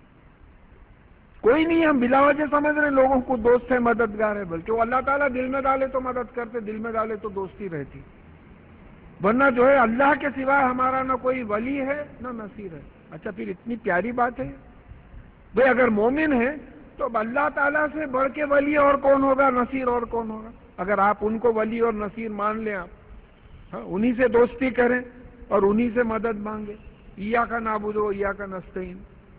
کوئی نہیں. ہم بلا وجہ سمجھ رہے لوگوں کو دوست ہے مددگار ہے، بلکہ وہ اللہ تعالیٰ دل میں ڈالے تو مدد کرتے، دل میں ڈالے تو دوستی رہتی. ورنہ جو ہے اللہ کے سوا ہمارا نہ کوئی ولی ہے نہ نصیر ہے. اچھا پھر اتنی پیاری بات ہے بھئی اگر مومن ہے تو اب اللہ تعالیٰ سے بڑھ کے ولی اور کون ہوگا، نصیر اور کون ہوگا؟ اگر آپ ان کو ولی اور نصیر مان لیں، آپ انہی سے دوستی کریں اور انہی سے مدد مانگیں. ایاک نعبد و ایاک نستعین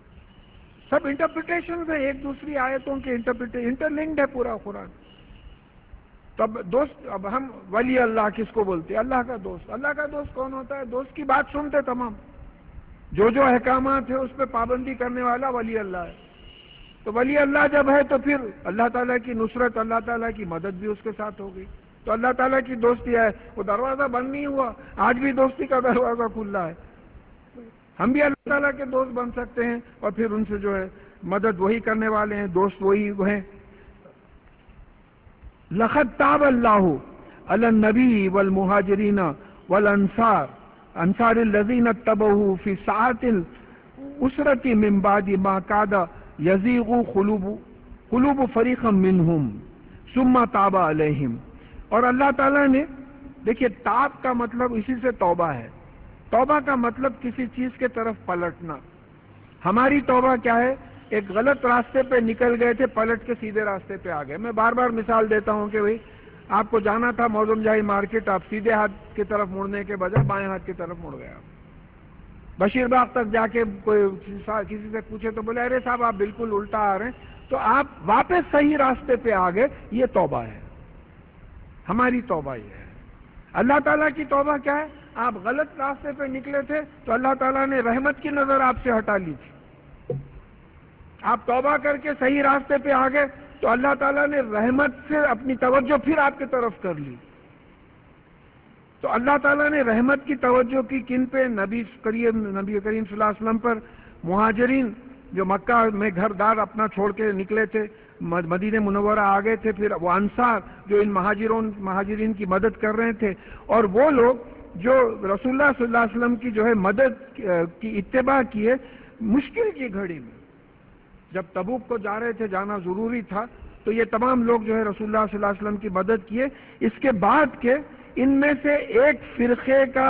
سب انٹرپریٹیشنز ہیں ایک دوسری آیتوں کے، انٹرپریٹیشن انٹرلنکڈ ہے پورا قرآن. تب دوست اب ہم ولی اللہ کس کو بولتے ہیں؟ اللہ کا دوست. اللہ کا دوست کون ہوتا ہے؟ دوست کی بات سنتے تمام، جو جو احکامات ہیں اس پہ پابندی کرنے والا ولی اللہ ہے. تو ولی اللہ جب ہے تو پھر اللہ تعالیٰ کی نصرت، اللہ تعالیٰ کی مدد بھی اس کے ساتھ ہو گئی. تو اللہ تعالیٰ کی دوستی ہے، وہ دروازہ بند نہیں ہوا، آج بھی دوستی کا دروازہ کھلا ہے. ہم بھی اللہ تعالیٰ کے دوست بن سکتے ہیں اور پھر ان سے جو ہے مدد وہی کرنے والے ہیں، دوست وہی ہیں. لَقَدْ تَابَ اللَّهُ عَلَى النَّبِيِّ وَالْمُهَاجِرِينَ وَالْأَنصَارِ أَنصَارِ الَّذِينَ اتَّبَعُوهُ فِي سَاعَةِ الْعُسْرَةِ مِنْ بَعْدِ مَا كَادَ يَزِيغُ قُلُوبُ قُلُوبُ فَرِيقٍ مِّنْهُمْ ثُمَّ تَابَ عَلَيْهِمْ. اور اللہ تعالیٰ نے دیکھیے تاب کا مطلب اسی سے توبہ ہے. توبہ کا مطلب کسی چیز کے طرف پلٹنا. ہماری توبہ کیا ہے؟ ایک غلط راستے پہ نکل گئے تھے، پلٹ کے سیدھے راستے پہ آ گئے. میں بار بار مثال دیتا ہوں کہ بھئی آپ کو جانا تھا موزم جائی مارکیٹ، آپ سیدھے ہاتھ کی طرف مڑنے کے بجائے بائیں ہاتھ کی طرف مڑ گئے. آپ بشیر باغ تک جا کے کوئی کسی سے پوچھے تو بولے ارے صاحب آپ بالکل الٹا آ رہے ہیں، تو آپ واپس صحیح راستے پہ آ گئے. یہ توبہ ہے. ہماری توبہ یہ ہے. اللہ تعالیٰ کی توبہ کیا ہے؟ آپ غلط راستے پہ نکلے تھے تو اللہ تعالیٰ نے رحمت کی نظر آپ سے ہٹا لی تھی. آپ توبہ کر کے صحیح راستے پہ آ گئے تو اللہ تعالیٰ نے رحمت سے اپنی توجہ پھر آپ کی طرف کر لی. تو اللہ تعالیٰ نے رحمت کی توجہ کی کن پہ؟ نبی کریم نبی کریم صلی اللہ علیہ وسلم پر. مہاجرین جو مکہ میں گھر دار اپنا چھوڑ کے نکلے تھے، مدینہ منورہ آ گئے تھے، پھر وہ انصار جو ان مہاجرون مہاجرین کی مدد کر رہے تھے، اور وہ لوگ جو رسول اللہ صلی اللہ علیہ وسلم کی جو ہے مدد کی اتباع کیے مشکل کی گھڑی میں. جب تبوک کو جا رہے تھے، جانا ضروری تھا، تو یہ تمام لوگ جو ہے رسول اللہ صلی اللہ علیہ وسلم کی مدد کیے. اس کے بعد کے ان میں سے ایک فرقے کا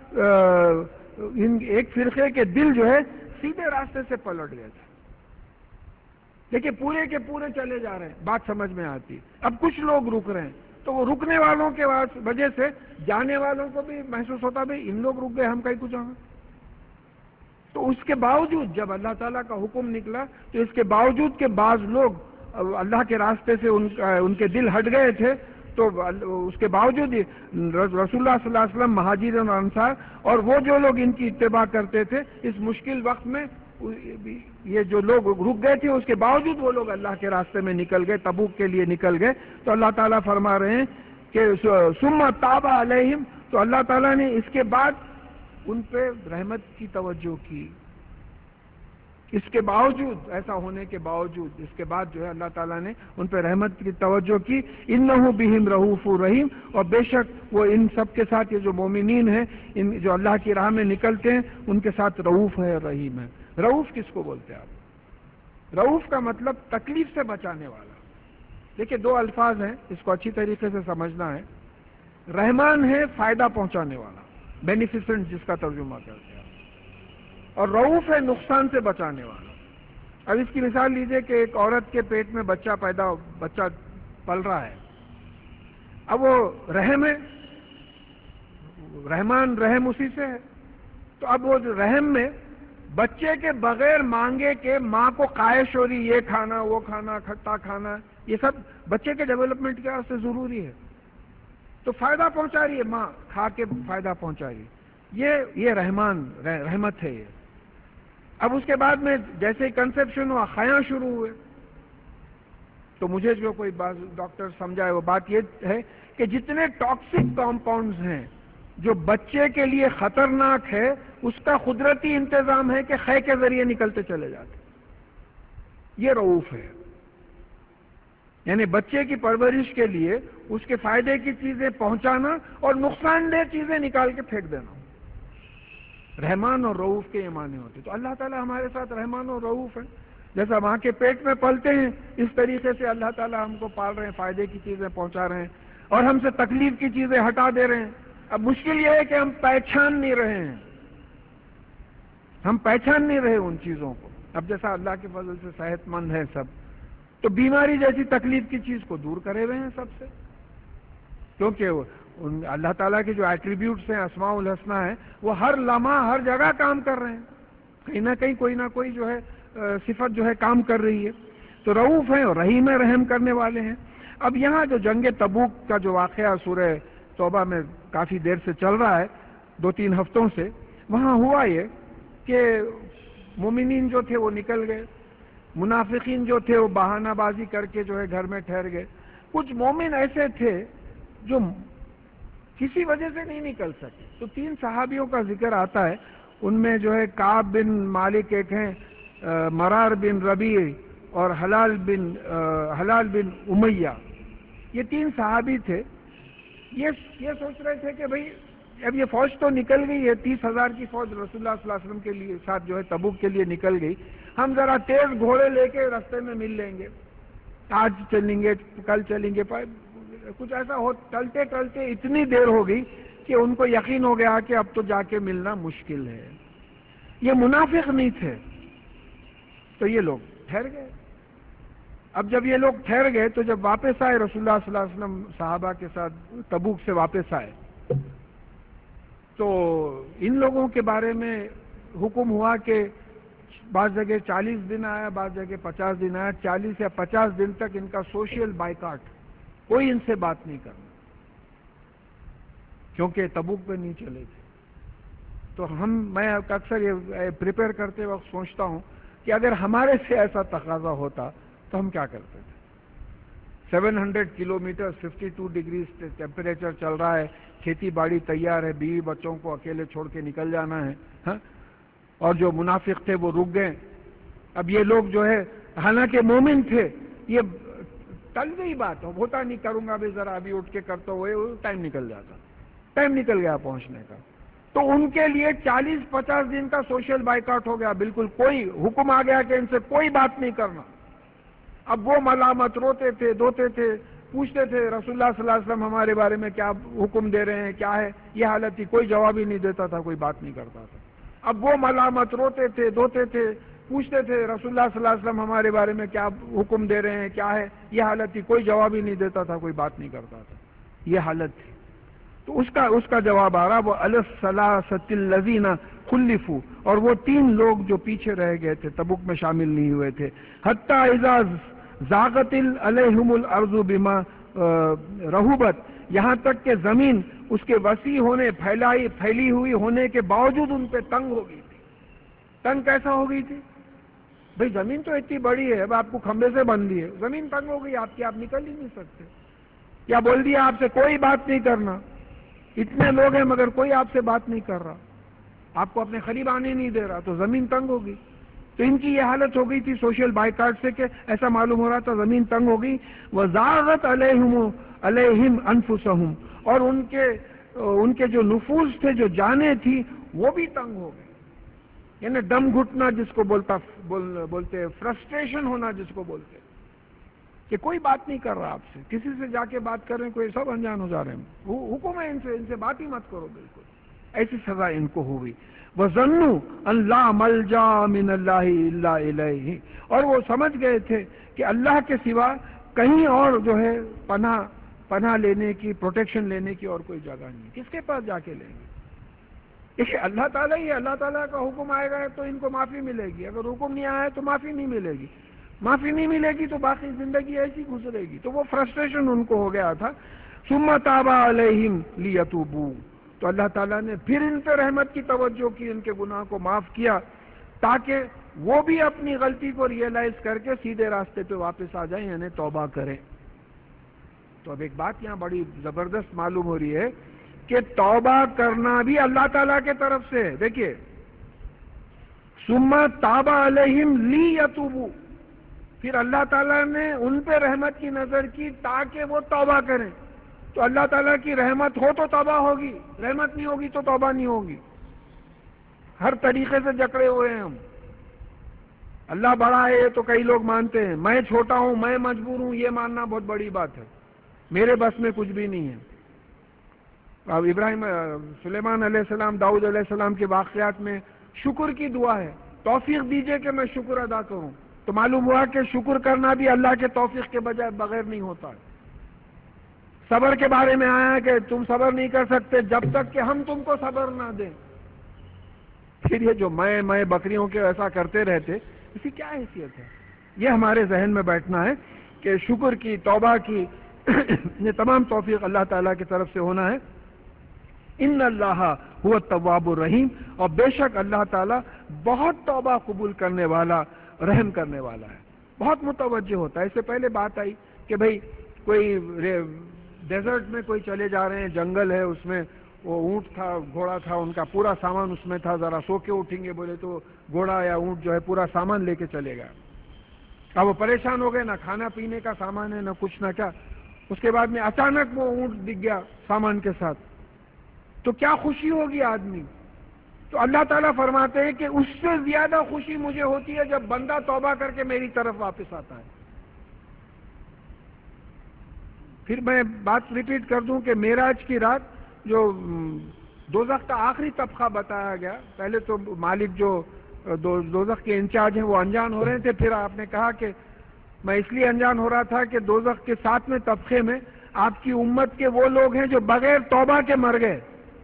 ایک فرقے کے دل جو ہے سیدھے راستے سے پلٹ گئے تھے. دیکھیں پورے کے پورے چلے جا رہے ہیں، بات سمجھ میں آتی. اب کچھ لوگ رک رہے ہیں، تو وہ رکنے والوں کے وجہ سے جانے والوں کو بھی محسوس ہوتا بھئی ان لوگ رک گئے، ہم کہیں کچھ آئیں. تو اس کے باوجود جب اللہ تعالیٰ کا حکم نکلا تو اس کے باوجود کہ بعض لوگ اللہ کے راستے سے ان ان کے دل ہٹ گئے تھے، تو اس کے باوجود رسول اللہ صلی اللہ علیہ وسلم، مہاجرین اور انصار اور وہ جو لوگ ان کی اتباع کرتے تھے، اس مشکل وقت میں یہ جو لوگ رک گئے تھے اس کے باوجود وہ لوگ اللہ کے راستے میں نکل گئے، تبوک کے لیے نکل گئے. تو اللہ تعالیٰ فرما رہے ہیں کہ ثم تاب علیہم، تو اللہ تعالیٰ نے اس کے بعد ان پہ رحمت کی توجہ کی. اس کے باوجود، ایسا ہونے کے باوجود، اس کے بعد جو ہے اللہ تعالیٰ نے ان پہ رحمت کی توجہ کی. انہ بہم رؤوف رحیم، اور بے شک وہ ان سب کے ساتھ، یہ جو مومنین ہیں، ان جو اللہ کی راہ میں نکلتے ہیں، ان کے ساتھ رؤوف ہے، رحیم ہے. رؤوف کس کو بولتے ہیں آپ؟ رؤوف کا مطلب تکلیف سے بچانے والا. دیکھیے دو الفاظ ہیں، اس کو اچھی طریقے سے سمجھنا ہے. رحمان ہے فائدہ پہنچانے والا، بینیفیسنٹ جس کا ترجمہ کرتے ہیں، اور رؤوف ہے نقصان سے بچانے والا. اب اس کی مثال لیجئے کہ ایک عورت کے پیٹ میں بچہ پیدا بچہ پل رہا ہے. اب وہ رحم ہے، رحمان رحم اسی سے ہے. تو اب وہ رحم میں بچے کے بغیر مانگے کہ ماں کو خواہش ہو رہی یہ کھانا وہ کھانا کھٹا کھانا، یہ سب بچے کے ڈیولپمنٹ کے واسطے ضروری ہے. تو فائدہ پہنچا رہی ہے ماں، کھا کے فائدہ پہنچا رہی ہے. یہ یہ رحمان رحمت ہے. یہ اب اس کے بعد میں جیسے ہی کنسیپشن ہوا خیاں شروع ہوئے. تو مجھے جو کوئی ڈاکٹر سمجھائے وہ بات یہ ہے کہ جتنے ٹاکسک کمپاؤنڈز ہیں جو بچے کے لیے خطرناک ہے، اس کا قدرتی انتظام ہے کہ خے کے ذریعے نکلتے چلے جاتے. یہ رؤوف ہے، یعنی بچے کی پرورش کے لیے اس کے فائدے کی چیزیں پہنچانا اور نقصان دہ چیزیں نکال کے پھینک دینا. رحمان اور رؤوف کے یہ معنی ہوتے. تو اللہ تعالیٰ ہمارے ساتھ رحمان اور رؤوف ہیں. جیسا ماں کے پیٹ میں پلتے ہیں اس طریقے سے اللہ تعالیٰ ہم کو پال رہے ہیں، فائدے کی چیزیں پہنچا رہے ہیں اور ہم سے تکلیف کی چیزیں ہٹا دے رہے ہیں. اب مشکل یہ ہے کہ ہم پہچان نہیں رہے ہیں، ہم پہچان نہیں رہے ان چیزوں کو. اب جیسا اللہ کے فضل سے صحت مند ہے سب، تو بیماری جیسی تکلیف کی چیز کو دور کرے ہوئے ہیں سب سے، کیونکہ اللہ تعالیٰ کے جو ایٹریبیوٹس ہیں، اسماء الحسنہ ہیں، وہ ہر لمحہ ہر جگہ کام کر رہے ہیں. کہیں نہ کہیں کوئی نہ کوئی جو ہے صفت جو ہے کام کر رہی ہے. تو رؤوف ہیں اور رحیم ہے، رحم کرنے والے ہیں. اب یہاں جو جنگ تبوک کا جو واقعہ سورہ توبہ میں کافی دیر سے چل رہا ہے، دو تین ہفتوں سے، وہاں ہوا یہ کہ مومنین جو تھے وہ نکل گئے، منافقین جو تھے وہ بہانہ بازی کر کے جو ہے گھر میں ٹھہر گئے. کچھ مومن ایسے تھے جو کسی وجہ سے نہیں نکل سکے. تو تین صحابیوں کا ذکر آتا ہے، ان میں جو ہے کعب بن مالک ایک ہیں، مرار بن ربیع اور حلال بن حلال بن امیہ. یہ تین صحابی تھے. یہ یہ سوچ رہے تھے کہ بھئی اب یہ فوج تو نکل گئی ہے، تیس ہزار کی فوج رسول اللہ صلی اللہ علیہ وسلم کے لیے ساتھ جو ہے تبوک کے لیے نکل گئی. ہم ذرا تیز گھوڑے لے کے راستے میں مل لیں گے، آج چلیں گے کل چلیں گے. کچھ ایسا ہو چلتے چلتے اتنی دیر ہو گئی کہ ان کو یقین ہو گیا کہ اب تو جا کے ملنا مشکل ہے. یہ منافق نہیں تھے، تو یہ لوگ ٹھہر گئے. اب جب یہ لوگ ٹھہر گئے تو جب واپس آئے رسول اللہ صلی اللہ علیہ وسلم صحابہ کے ساتھ تبوک سے واپس آئے، تو ان لوگوں کے بارے میں حکم ہوا کہ بعض جگہ چالیس دن آیا، بعض جگہ پچاس دن آیا. چالیس یا پچاس دن تک ان کا سوشل بائیکاٹ، کوئی ان سے بات نہیں کرنا، کیونکہ تبوک پہ نہیں چلے تھے. تو ہم میں اکثر یہ پریپئر کرتے وقت سوچتا ہوں کہ اگر ہمارے سے ایسا تقاضا ہوتا تو ہم کیا کرتے تھے. Seven hundred kilometre fifty two degrees temperature چل رہا ہے، کھیتی باڑی تیار ہے، بیوی بچوں کو اکیلے چھوڑ کے نکل جانا ہے. ہاں، اور جو منافق تھے وہ رک گئے. اب یہ لوگ جو ہے حالانکہ مومن تھے، یہ ٹل گئی بات، ہوتا نہیں کروں گا بھی ذرا ابھی اٹھ کے کرتا ہوئے، ٹائم نکل جاتا، ٹائم نکل گیا پہنچنے کا. تو ان کے لیے چالیس پچاس دن کا سوشل بائیکاٹ ہو گیا. بالکل کوئی حکم آ گیا کہ ان سے کوئی بات نہیں کرنا. اب وہ ملامت روتے تھے، دھوتے تھے، پوچھتے تھے رسول اللہ صلی اللہ علیہ وسلم ہمارے بارے میں کیا حکم دے رہے ہیں، کیا ہے یہ حالت تھی. کوئی جواب ہی نہیں دیتا تھا، کوئی بات نہیں کرتا تھا. اب وہ ملامت روتے تھے، دھوتے تھے، پوچھتے تھے رسول اللہ صلی اللہ علیہ وسلم ہمارے بارے میں کیا حکم دے رہے ہیں، کیا ہے یہ حالت تھی. کوئی جواب ہی نہیں دیتا تھا، کوئی بات نہیں کرتا تھا. یہ حالت تھی. تو اس کا اس کا جواب آ رہا وہ الثلاثۃ الذین خلفوا، اور وہ تین لوگ جو پیچھے رہ گئے تھے، تبوک میں شامل نہیں ہوئے تھے. حتی اذا زاغت علیہم الارض بما رحبت، یہاں تک کہ زمین اس کے وسیع ہونے، پھیلائی پھیلی ہوئی ہونے کے باوجود ان پہ تنگ ہو گئی تھی. تنگ کیسا ہو گئی تھی؟ بھئی زمین تو اتنی بڑی ہے، اب آپ کو کھمبے سے بندھی ہے، زمین تنگ ہو گئی آپ کی، آپ نکل ہی نہیں سکتے. یا بول دیا آپ سے کوئی بات نہیں کرنا، اتنے لوگ ہیں مگر کوئی آپ سے بات نہیں کر رہا، آپ کو اپنے قریب آنے نہیں دے رہا، تو زمین تنگ ہو گئی. تو ان کی یہ حالت ہو گئی تھی سوشل بائیکاٹ سے کہ ایسا معلوم ہو رہا تھا زمین تنگ ہو گئی. وَزَاغَتْ عَلَيْهِمْ عَلَيْهِمْ أَنفُسَهُمْ، اور ان کے ان کے جو نفوس تھے، جو جانیں تھی، وہ بھی تنگ ہو گئے. یعنی دم گھٹنا جس کو بولتا بول, بولتے فرسٹریشن ہونا جس کو بولتے. کہ کوئی بات نہیں کر رہا آپ سے، کسی سے جا کے بات کر رہے ہیں، کوئی سب انجان ہو جا رہے ہیں، وہ حکم ہے ان سے، ان سے بات ہی مت کرو بالکل. ایسی سزا ان کو ہوئی. وَظَنُّوا أَن لَّا مَلْجَأَ مِنَ اللَّهِ إِلَّا إِلَيْهِ، اور وہ سمجھ گئے تھے کہ اللہ کے سوا کہیں اور جو ہے پناہ پناہ لینے کی، پروٹیکشن لینے کی اور کوئی جگہ نہیں. کس کے پاس جا کے لیں گے؟ دیکھیے اللہ تعالیٰ ہی، اللہ تعالیٰ کا حکم آئے گا تو ان کو معافی ملے گی، اگر حکم نہیں آیا تو معافی نہیں ملے گی، معافی نہیں ملے گی تو باقی زندگی ایسی گزرے گی. تو وہ فرسٹریشن ان کو ہو گیا تھا. ثم تاب علیہم لیتوبوا، تو اللہ تعالیٰ نے پھر ان پہ رحمت کی توجہ کی، ان کے گناہ کو معاف کیا تاکہ وہ بھی اپنی غلطی کو ریئلائز کر کے سیدھے راستے پہ واپس آ جائیں، یعنی توبہ کریں. تو اب ایک بات یہاں بڑی زبردست معلوم ہو رہی ہے کہ توبہ کرنا بھی اللہ تعالیٰ کے طرف سے ہے. دیکھیے ثم تاب علیہم لیتوبوا، پھر اللہ تعالیٰ نے ان پہ رحمت کی نظر کی تاکہ وہ توبہ کریں. تو اللہ تعالیٰ کی رحمت ہو تو توبہ ہوگی، رحمت نہیں ہوگی تو توبہ نہیں ہوگی. ہر طریقے سے جکڑے ہوئے ہیں ہم. اللہ بڑا ہے تو کئی لوگ مانتے ہیں، میں چھوٹا ہوں، میں مجبور ہوں، یہ ماننا بہت بڑی بات ہے. میرے بس میں کچھ بھی نہیں ہے. اب ابراہیم سلیمان علیہ السلام، داؤد علیہ السلام کے واقعات میں شکر کی دعا ہے، توفیق دیجئے کہ میں شکر ادا کروں. تو معلوم ہوا کہ شکر کرنا بھی اللہ کے توفیق کے بجائے بغیر نہیں ہوتا ہے. صبر کے بارے میں آیا کہ تم صبر نہیں کر سکتے جب تک کہ ہم تم کو صبر نہ دیں. پھر یہ جو میں میں بکریوں کے ایسا کرتے رہتے، اس کی کیا حیثیت ہے؟ یہ ہمارے ذہن میں بیٹھنا ہے کہ شکر کی، توبہ کی یہ تمام توفیق اللہ تعالیٰ کی طرف سے ہونا ہے. ان اللہ هو التواب الرحیم، اور بے شک اللہ تعالیٰ بہت توبہ قبول کرنے والا، رحم کرنے والا ہے، بہت متوجہ ہوتا ہے. اس سے پہلے بات آئی کہ بھئی کوئی ڈیزرٹ میں کوئی چلے جا رہے ہیں، جنگل ہے، اس میں وہ اونٹ تھا، گھوڑا تھا، ان کا پورا سامان اس میں تھا، ذرا سو کے اٹھیں گے بولے تو گھوڑا یا اونٹ جو ہے پورا سامان لے کے چلے گا. اب وہ پریشان ہو گئے، نہ کھانا پینے کا سامان ہے، نہ کچھ نہ کیا. اس کے بعد میں اچانک وہ اونٹ دکھ گیا سامان کے ساتھ، تو کیا خوشی ہوگی آدمی. تو اللہ تعالیٰ فرماتے ہیں کہ اس سے زیادہ خوشی مجھے ہوتی ہے جب بندہ توبہ کر کے میری طرف واپس آتا ہے. پھر میں بات ریپیٹ کر دوں کہ معراج کی رات جو دوزخ کا آخری طبقہ بتایا گیا، پہلے تو مالک جو دوزخ کے انچارج ہیں وہ انجان ہو رہے تھے، پھر آپ نے کہا کہ میں اس لیے انجان ہو رہا تھا کہ دوزخ کے ساتویں طبقے میں آپ کی امت کے وہ لوگ ہیں جو بغیر توبہ کے مر گئے.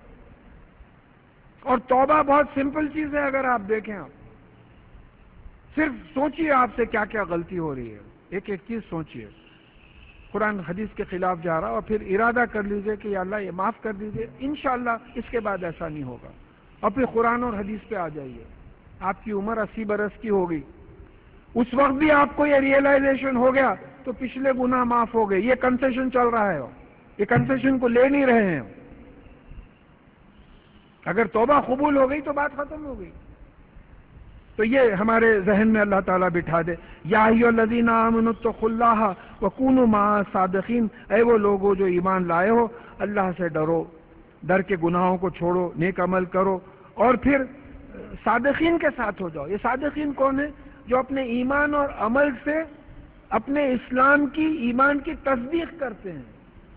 اور توبہ بہت سمپل چیز ہے، اگر آپ دیکھیں، آپ صرف سوچئے آپ سے کیا کیا غلطی ہو رہی ہے، ایک ایک چیز سوچئے، قرآن حدیث کے خلاف جا رہا، اور پھر ارادہ کر لیجئے کہ یا اللہ یہ معاف کر دیجئے، انشاءاللہ اس کے بعد ایسا نہیں ہوگا. اور پھر قرآن اور حدیث پہ آ جائیے. آپ کی عمر اسی برس کی ہو گئی، اس وقت بھی آپ کو یہ ریئلائزیشن ہو گیا تو پچھلے گناہ معاف ہو گئے. یہ کنسیشن چل رہا ہے، یہ کنسیشن کو لے نہیں رہے ہیں. اگر توبہ قبول ہو گئی تو بات ختم ہو گئی. تو یہ ہمارے ذہن میں اللہ تعالیٰ بٹھا دے. یا ایھا الذین آمنوا اتقوا اللہ وکونوا مع الصادقین، اے وہ لوگوں جو ایمان لائے ہو، اللہ سے ڈرو، ڈر کے گناہوں کو چھوڑو، نیک عمل کرو، اور پھر صادقین کے ساتھ ہو جاؤ. یہ صادقین کون ہیں؟ جو اپنے ایمان اور عمل سے اپنے اسلام کی، ایمان کی تصدیق کرتے ہیں،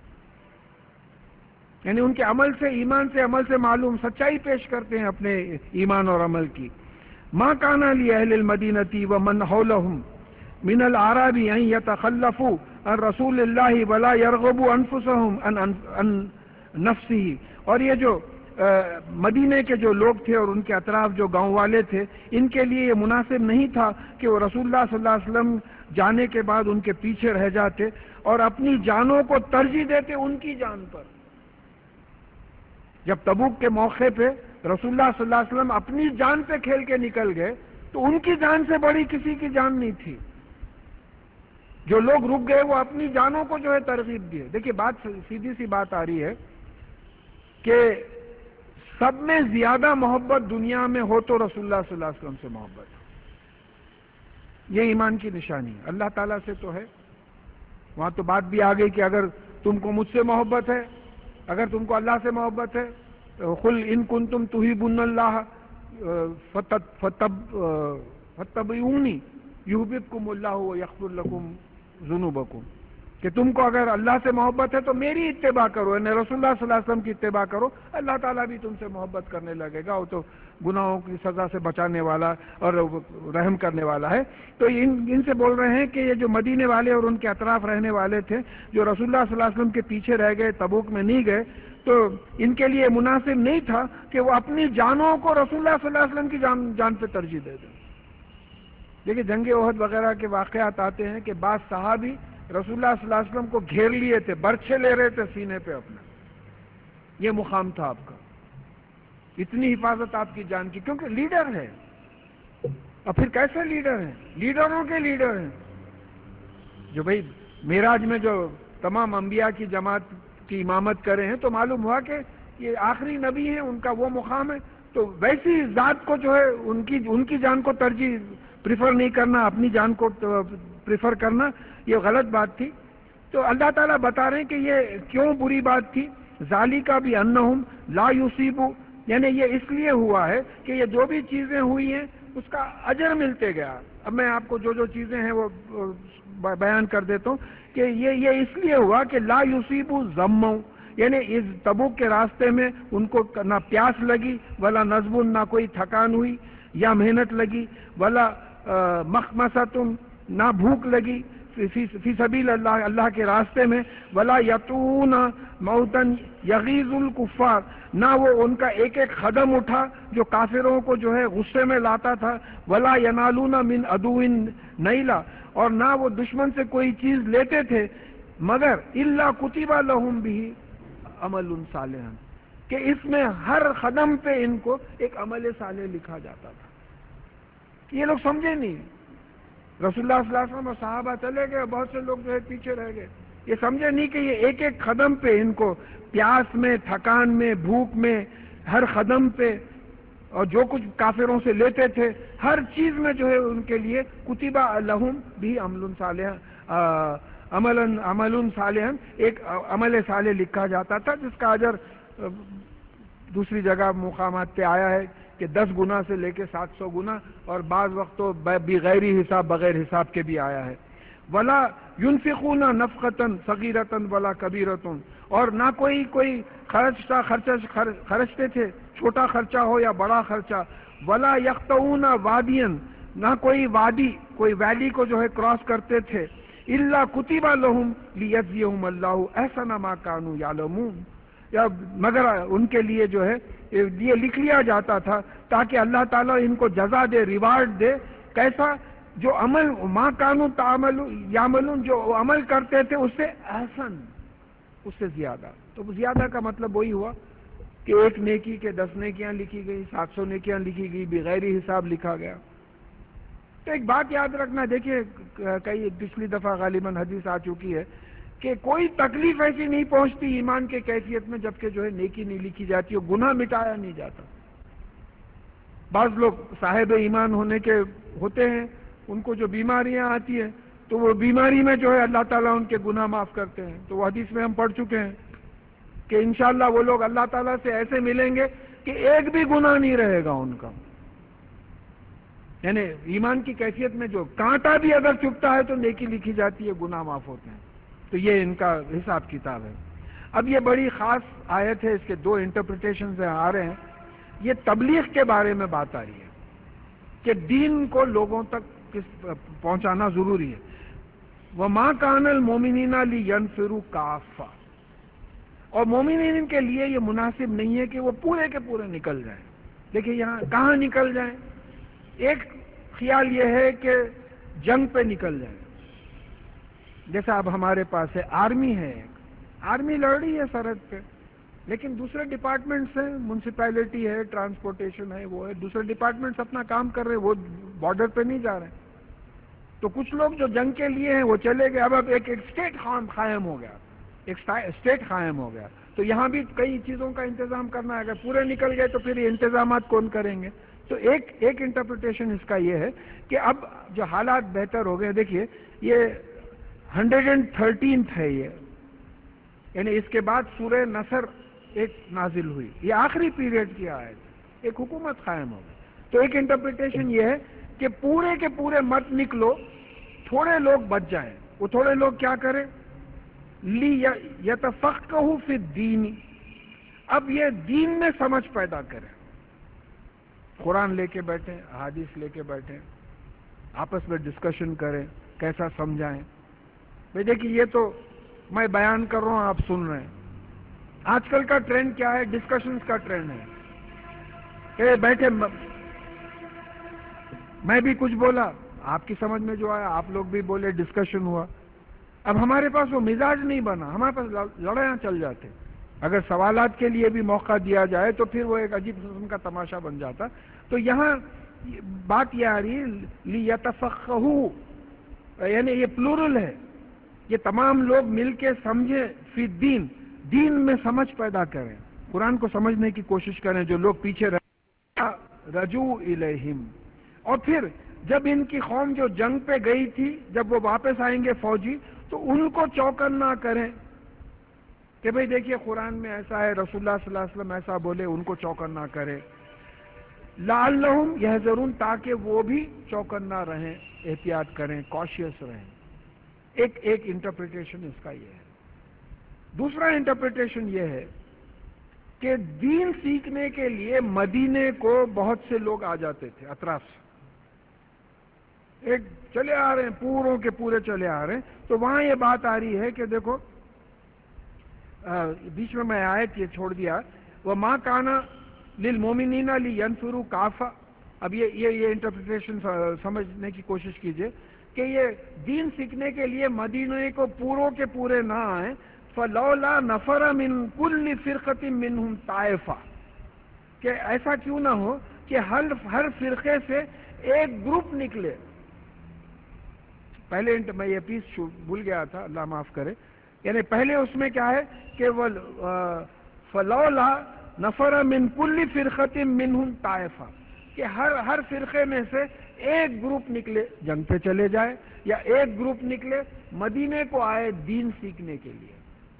یعنی ان کے عمل سے، ایمان سے، عمل سے معلوم سچائی پیش کرتے ہیں اپنے ایمان اور عمل کی. ما کان لأہل المدینۃ ومن حولہم من الاعراب ان یتخلفوا عن رسول اللہ ولا یرغبوا انفسہم عن عن نفسہ. اور یہ جو مدینے کے جو لوگ تھے اور ان کے اطراف جو گاؤں والے تھے، ان کے لیے یہ مناسب نہیں تھا کہ وہ رسول اللہ صلی اللہ علیہ وسلم جانے کے بعد ان کے پیچھے رہ جاتے اور اپنی جانوں کو ترجیح دیتے ان کی جان پر. جب تبوک کے موقع پہ رسول اللہ صلی اللہ علیہ وسلم اپنی جان پہ کھیل کے نکل گئے تو ان کی جان سے بڑی کسی کی جان نہیں تھی. جو لوگ رک گئے وہ اپنی جانوں کو جو ہے ترغیب دیے. دیکھیے بات سیدھی سی بات آ رہی ہے کہ سب میں زیادہ محبت دنیا میں ہو تو رسول اللہ صلی اللہ علیہ وسلم سے محبت ہے. یہ ایمان کی نشانی ہے. اللہ تعالیٰ سے تو ہے، وہاں تو بات بھی آ گئی کہ اگر تم کو مجھ سے محبت ہے، اگر تم کو اللہ سے محبت ہے، قل ان کنتم تحبون اللہ فتتبعونی یحببکم اللہ ویغفر لکم ذنوبکم، کہ تم کو اگر اللہ سے محبت ہے تو میری اتباع کرو، یعنی رسول اللہ صلی اللہ علیہ وسلم کی اتباع کرو، اللہ تعالیٰ بھی تم سے محبت کرنے لگے گا، وہ تو گناہوں کی سزا سے بچانے والا اور رحم کرنے والا ہے۔ تو ان ان سے بول رہے ہیں کہ یہ جو مدینے والے اور ان کے اطراف رہنے والے تھے، جو رسول اللہ صلی اللہ علیہ وسلم کے پیچھے رہ گئے، تبوک میں نہیں گئے، تو ان کے لیے مناسب نہیں تھا کہ وہ اپنی جانوں کو رسول اللہ صلی اللہ علیہ وسلم کی جان جان پہ ترجیح دے دیں۔ دیکھیے جنگ احد وغیرہ کے واقعات آتے ہیں کہ بعض صحابی رسول اللہ صلی اللہ علیہ وسلم کو گھیر لیے تھے، برچھے لے رہے تھے سینے پہ اپنا، یہ مقام تھا آپ کا، اتنی حفاظت آپ کی جان کی، کیونکہ لیڈر ہے۔ اور پھر کیسے لیڈر ہیں؟ لیڈروں کے لیڈر ہیں، جو بھائی معراج میں جو تمام انبیاء کی جماعت کی امامت کرے ہیں، تو معلوم ہوا کہ یہ آخری نبی ہیں، ان کا وہ مقام ہے، تو ویسی ذات کو جو ہے ان کی ان کی جان کو ترجیح پریفر نہیں کرنا، اپنی جان کو پریفر کرنا، یہ غلط بات تھی۔ تو اللہ تعالیٰ بتا رہے ہیں کہ یہ کیوں بری بات تھی، ذالکا بانہم لا یصیبوا، یعنی یہ اس لیے ہوا ہے کہ یہ جو بھی چیزیں ہوئی ہیں اس کا اجر ملتے گیا۔ اب میں آپ کو جو جو چیزیں ہیں وہ بیان کر دیتا ہوں کہ یہ یہ اس لیے ہوا کہ لا یصیبوا ظما، یعنی اس تبوک کے راستے میں ان کو نہ پیاس لگی، ولا نصب، نہ کوئی تھکان ہوئی یا محنت لگی، ولا مخمصۃ، نہ بھوک لگی فی سبیل اللہ، اللہ کے راستے میں، ولا یطون موتن یغیظ الکفار، نہ وہ ان کا ایک ایک قدم اٹھا جو کافروں کو جو ہے غصے میں لاتا تھا، ولا ینالون من عدو نیلا، اور نہ وہ دشمن سے کوئی چیز لیتے تھے، مگر الا کتب لہم بہ عمل صالح، کہ اس میں ہر قدم پہ ان کو ایک عمل صالح لکھا جاتا تھا۔ یہ لوگ سمجھے نہیں، رسول اللہ صلی اللہ علیہ وسلم اور صحابہ چلے گئے، بہت سے لوگ جو ہے پیچھے رہ گئے، یہ سمجھے نہیں کہ یہ ایک ایک قدم پہ ان کو پیاس میں، تھکان میں، بھوک میں، ہر قدم پہ، اور جو کچھ کافروں سے لیتے تھے ہر چیز میں جو ہے ان کے لیے کتبہ لہم بھی عمل صالح، عمل عمل صالح، ایک عمل صالح لکھا جاتا تھا، جس کا اجر دوسری جگہ مقامات پہ آیا ہے کہ دس گنا سے لے کے سات سو گنا، اور بعض وقت تو بغیر حساب بغیر حساب کے بھی آیا ہے۔ ولا ينفقون نفقة صغيرة ولا كبيرة، اور نہ کوئی کوئی خرچہ خرچہ خرچتے تھے، چھوٹا خرچہ ہو یا بڑا خرچہ، ولا يقطعون واديا، نہ کوئی وادی کوئی ویلی کو جو ہے کراس کرتے تھے، الا كتب لهم ليجزيهم الله احسن ما كانوا يعلمون، یا مگر ان کے لیے جو ہے یہ لکھ لیا جاتا تھا تاکہ اللہ تعالیٰ ان کو جزا دے، ریوارڈ دے، کیسا؟ جو عمل ما کانوا تعمل یعملون، جو عمل کرتے تھے اس سے احسن، اس سے زیادہ۔ تو زیادہ کا مطلب وہی ہوا کہ ایک نیکی کے دس نیکیاں لکھی گئی، سات سو نیکیاں لکھی گئی، بغیر حساب لکھا گیا۔ تو ایک بات یاد رکھنا، دیکھیے کئی پچھلی دفعہ غالباً حدیث آ چکی ہے کہ کوئی تکلیف ایسی نہیں پہنچتی ایمان کے کیفیت میں جبکہ جو ہے نیکی نہیں لکھی جاتی اور گناہ مٹایا نہیں جاتا۔ بعض لوگ صاحب ایمان ہونے کے ہوتے ہیں، ان کو جو بیماریاں آتی ہیں تو وہ بیماری میں جو ہے اللہ تعالیٰ ان کے گناہ معاف کرتے ہیں، تو وہ حدیث میں ہم پڑھ چکے ہیں کہ انشاءاللہ وہ لوگ اللہ تعالیٰ سے ایسے ملیں گے کہ ایک بھی گناہ نہیں رہے گا ان کا، یعنی ایمان کی کیفیت میں جو کانٹا بھی اگر چبھتا ہے تو نیکی لکھی جاتی ہے، گناہ معاف ہوتے ہیں۔ تو یہ ان کا حساب کتاب ہے۔ اب یہ بڑی خاص آیت ہے، اس کے دو انٹرپریٹیشنز آ رہے ہیں۔ یہ تبلیغ کے بارے میں بات آ رہی ہے کہ دین کو لوگوں تک پہنچانا ضروری ہے۔ وَمَا كَانَ الْمُؤْمِنِينَ لِيَنْفِرُوا كَافَّةً، اور مومنین کے لیے یہ مناسب نہیں ہے کہ وہ پورے کے پورے نکل جائیں۔ دیکھیے یہاں کہاں نکل جائیں؟ ایک خیال یہ ہے کہ جنگ پہ نکل جائیں، جیسا اب ہمارے پاس ہے آرمی ہے، آرمی لڑ رہی ہے سرحد پہ، لیکن دوسرے ڈپارٹمنٹس ہیں، میونسپیلٹی ہے، ٹرانسپورٹیشن ہے، وہ ہے، دوسرے ڈپارٹمنٹس اپنا کام کر رہے ہیں، وہ بارڈر پہ نہیں جا رہے ہیں۔ تو کچھ لوگ جو جنگ کے لیے ہیں وہ چلے گئے، اب اب ایک ایک اسٹیٹ قائم ہو گیا، ایک اسٹیٹ قائم ہو گیا، تو یہاں بھی کئی چیزوں کا انتظام کرنا ہے، اگر پورے نکل گئے تو پھر یہ انتظامات کون کریں گے؟ تو ایک ایک انٹرپریٹیشن اس کا یہ ہے کہ اب جو حالات بہتر ہو گئے، دیکھیے یہ ہنڈریڈ اینڈ تھرٹینتھ ہے یہ، یعنی اس کے بعد سورہ نصر ایک نازل ہوئی، یہ آخری پیریڈ کی آیت، ایک حکومت قائم ہو گئی۔ تو ایک انٹرپریٹیشن یہ ہے کہ پورے کے پورے مت نکلو، تھوڑے لوگ بچ جائیں، وہ تھوڑے لوگ کیا کریں؟ لی یتفقہوا فی الدین، اب یہ دین میں سمجھ پیدا کریں، قرآن لے کے بیٹھیں، احادیث لے کے بیٹھیں، آپس میں ڈسکشن کریں، کیسا سمجھائیں۔ بھئی دیکھیے یہ تو میں بیان کر رہا ہوں، آپ سن رہے ہیں۔ آج کل کا ٹرینڈ کیا ہے؟ ڈسکشنز کا ٹرینڈ ہے کہ بیٹھے میں بھی کچھ بولا، آپ کی سمجھ میں جو آیا آپ لوگ بھی بولے، ڈسکشن ہوا۔ اب ہمارے پاس وہ مزاج نہیں بنا، ہمارے پاس لڑائیاں چل جاتے۔ اگر سوالات کے لیے بھی موقع دیا جائے تو پھر وہ ایک عجیب قسم کا تماشا بن جاتا۔ تو یہاں بات یہ آ رہی ہے لیتفقہوا، یعنی یہ پلورل ہے، یہ تمام لوگ مل کے سمجھیں، فی الدین، دین میں سمجھ پیدا کریں، قرآن کو سمجھنے کی کوشش کریں جو لوگ پیچھے رہ رجوع الیہم۔ اور پھر جب ان کی قوم جو جنگ پہ گئی تھی، جب وہ واپس آئیں گے فوجی، تو ان کو چوکن نہ کریں کہ بھئی دیکھیے قرآن میں ایسا ہے، رسول اللہ صلی اللہ علیہ وسلم ایسا بولے، ان کو چوکن نہ کریں۔ لعلہم یحذرون، تاکہ وہ بھی چوکن نہ رہیں، احتیاط کریں، کاشیس رہیں۔ ایک ایک انٹرپریٹیشن اس کا یہ ہے۔ دوسرا انٹرپریٹیشن یہ ہے کہ دین سیکھنے کے لیے مدینے کو بہت سے لوگ آ جاتے تھے اطراف سے، ایک چلے آ رہے ہیں، پوروں کے پورے چلے آ رہے ہیں۔ تو وہاں یہ بات آ رہی ہے کہ دیکھو، بیچ میں میں آیت یہ چھوڑ دیا، وَمَا كَانَ لِلْمُؤْمِنِينَ لِيَنْفِرُوا كَافَّةً۔ اب یہ یہ یہ انٹرپریٹیشن سمجھنے کی کوشش کیجئے کہ یہ دین سیکھنے کے لیے مدینے کو پوروں کے پورے نہ آئیں، فَلَوْلَا نَفَرَ مِنْ كُلِّ فِرْقَةٍ مِّنْهُمْ طَائِفَةٌ، کہ ایسا کیوں نہ ہو کہ ہر ہر فرقے سے ایک گروپ نکلے۔ پہلے میں یہ پیس بھول گیا تھا، اللہ معاف کرے، یعنی پہلے اس میں کیا ہے کہ وہ فلولا نفر من کل فرقۃ منہم طائفہ، کہ ہر ہر فرقے میں سے ایک گروپ نکلے جنگ پہ چلے جائے، یا ایک گروپ نکلے مدینے کو آئے دین سیکھنے کے لیے۔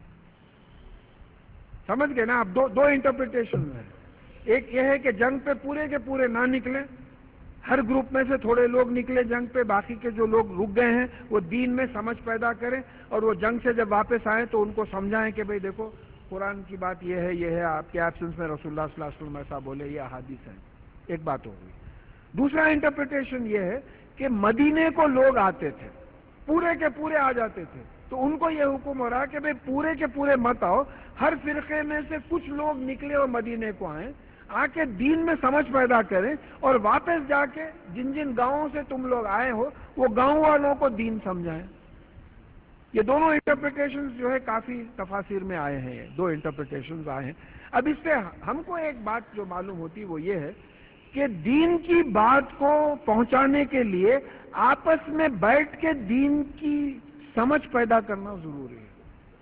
سمجھ گئے نا آپ؟ دو دو انٹرپریٹیشن ہیں، ایک یہ ہے کہ جنگ پہ پورے کے پورے نہ نکلیں، ہر گروپ میں سے تھوڑے لوگ نکلے جنگ پہ، باقی کے جو لوگ رک گئے ہیں وہ دین میں سمجھ پیدا کریں، اور وہ جنگ سے جب واپس آئیں تو ان کو سمجھائیں کہ بھئی دیکھو قرآن کی بات یہ ہے، یہ ہے، آپ کے ایبسنس میں رسول اللہ صلی اللہ علیہ وسلم ایسا بولے، یہ احادیث ہیں۔ ایک بات ہو گئی۔ دوسرا انٹرپریٹیشن یہ ہے کہ مدینے کو لوگ آتے تھے، پورے کے پورے آ جاتے تھے، تو ان کو یہ حکم ہو رہا کہ بھئی پورے کے پورے مت آؤ، ہر فرقے میں سے کچھ لوگ نکلے اور مدینے کو آئیں، آ کے دین میں سمجھ پیدا کریں، اور واپس جا کے جن جن گاؤں سے تم لوگ آئے ہو وہ گاؤں والوں کو دین سمجھائیں۔ یہ دونوں انٹرپریٹیشنز جو ہے کافی تفاسیر میں آئے ہیں، دو انٹرپریٹیشنز آئے ہیں۔ اب اس سے ہم کو ایک بات جو معلوم ہوتی وہ یہ ہے کہ دین کی بات کو پہنچانے کے لیے آپس میں بیٹھ کے دین کی سمجھ پیدا کرنا ضروری ہے۔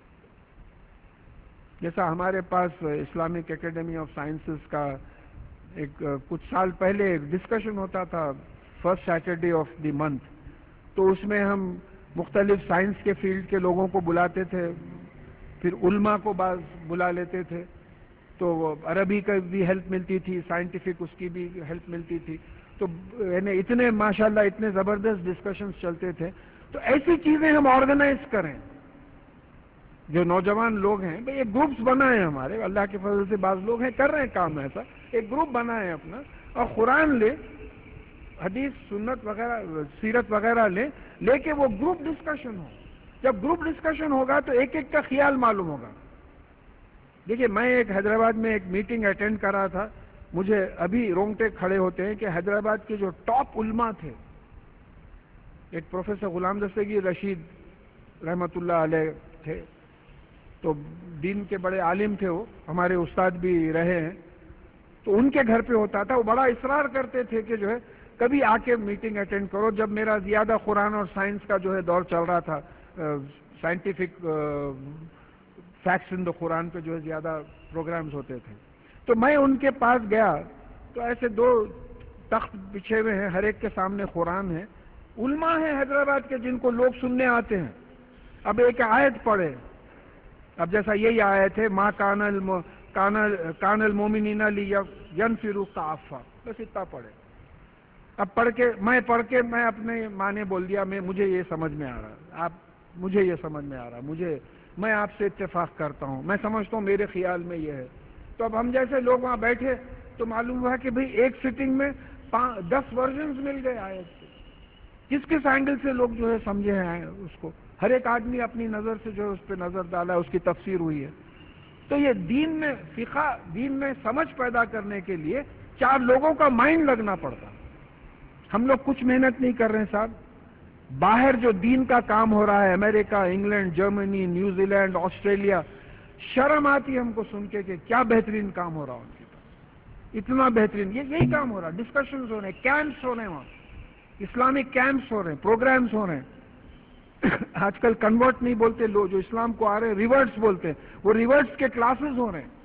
جیسا ہمارے پاس اسلامک اکیڈمی آف سائنسز کا ایک کچھ سال پہلے ایک ڈسکشن ہوتا تھا first Saturday of the month, تو اس میں ہم مختلف سائنس کے فیلڈ کے لوگوں کو بلاتے تھے، پھر علماء کو بعض بلا لیتے تھے، تو عربی کا بھی ہیلپ ملتی تھی، سائنٹیفک اس کی بھی ہیلپ ملتی تھی، تو یعنی اتنے ماشاءاللہ اتنے زبردست ڈسکشنز چلتے تھے۔ تو ایسی چیزیں ہم آرگنائز کریں، جو نوجوان لوگ ہیں، بھئی ایک گروپس بنائیں، ہمارے اللہ کے فضل سے بعض لوگ ہیں کر رہے ہیں کام ایسا، ایک گروپ بنائیں اپنا، اور قرآن لے، حدیث سنت وغیرہ سیرت وغیرہ لے لے کے وہ گروپ ڈسکشن ہو۔ جب گروپ ڈسکشن ہوگا تو ایک ایک کا خیال معلوم ہوگا۔ دیکھیے میں ایک حیدرآباد میں ایک میٹنگ اٹینڈ کر رہا تھا، مجھے ابھی رونگٹے کھڑے ہوتے ہیں کہ حیدرآباد کے جو ٹاپ علماء تھے، ایک پروفیسر غلام دستگیر رشید رحمۃ اللہ علیہ تھے، تو دین کے بڑے عالم تھے، وہ ہمارے استاد بھی رہے ہیں، تو ان کے گھر پہ ہوتا تھا۔ وہ بڑا اصرار کرتے تھے کہ جو ہے کبھی آ کے میٹنگ اٹینڈ کرو۔ جب میرا زیادہ قرآن اور سائنس کا جو ہے دور چل رہا تھا، سائنٹیفک فیکٹس ان دا قرآن پہ جو ہے زیادہ پروگرامز ہوتے تھے، تو میں ان کے پاس گیا، تو ایسے دو تخت بچھے ہوئے ہیں، ہر ایک کے سامنے قرآن ہے، علماء ہیں حیدرآباد کے جن کو لوگ سننے آتے ہیں۔ اب ایک آیت پڑھے، اب جیسا یہی آیت ہے، ما کان الم کان المؤمنین لینفروا کافہ، بس اتنا پڑھے۔ اب پڑھ کے میں پڑھ کے میں اپنے معنی بول دیا، میں مجھے یہ سمجھ میں آ رہا، آپ مجھے یہ سمجھ میں آ رہا، مجھے میں آپ سے اتفاق کرتا ہوں، میں سمجھتا ہوں میرے خیال میں یہ ہے. تو اب ہم جیسے لوگ وہاں بیٹھے تو معلوم ہوا کہ بھئی ایک سٹنگ میں دس ورژنز مل گئے آیت کے. کس کس اینگل سے لوگ جو ہے سمجھے ہیں اس کو، ہر ایک آدمی اپنی نظر سے جو ہے اس پہ نظر ڈالا ہے، اس کی تفسیر ہوئی ہے. تو یہ دین میں فقہ، دین میں سمجھ پیدا کرنے کے لیے چار لوگوں کا مائنڈ لگنا پڑتا. ہم لوگ کچھ محنت نہیں کر رہے ہیں صاحب. باہر جو دین کا کام ہو رہا ہے، America, England, Germany, New Zealand, Australia, شرم آتی ہم کو سن کے کہ کیا بہترین کام ہو رہا ان کے پاس، اتنا بہترین. یہ یہی کام ہو رہا، ڈسکشنز ہو رہے ہیں، کیمپس ہو رہے ہیں، وہاں اسلامک کیمپس ہو رہے ہیں، پروگرامز ہو رہے ہیں. آج کل کنورٹ نہیں بولتے لوگ، جو اسلام کو آ رہے ہیں ریورٹس بولتے ہیں، وہ ریورٹس کے کلاسز ہو رہے ہیں.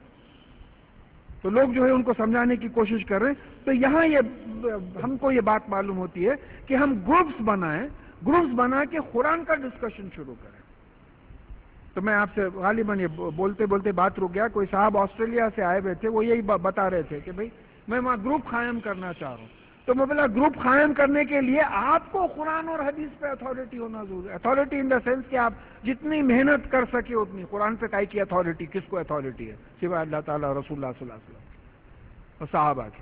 تو لوگ جو ہے ان کو سمجھانے کی کوشش کر رہے ہیں. تو یہاں یہ ہم کو یہ بات معلوم ہوتی ہے کہ ہم گروپس بنائیں، گروپس بنا کے قرآن کا ڈسکشن شروع کریں. تو میں آپ سے غالباً یہ بولتے بولتے بات رک گیا. کوئی صاحب آسٹریلیا سے آئے ہوئے تھے، وہ یہی بتا رہے تھے کہ بھئی میں وہاں گروپ قائم کرنا چاہ رہا ہوں. تو میں بولا گروپ قائم کرنے کے لیے آپ کو قرآن اور حدیث پہ اتھارٹی ہونا ضروری ہے. اتھارٹی ان دا سینس کہ آپ جتنی محنت کر سکے اتنی. قرآن پہ کائی کی اتھارٹی، کس کو اتھارٹی ہے سوائے اللہ تعالیٰ، رسول اللہ صلی اللہ علیہ وسلم اور صحابہ کی.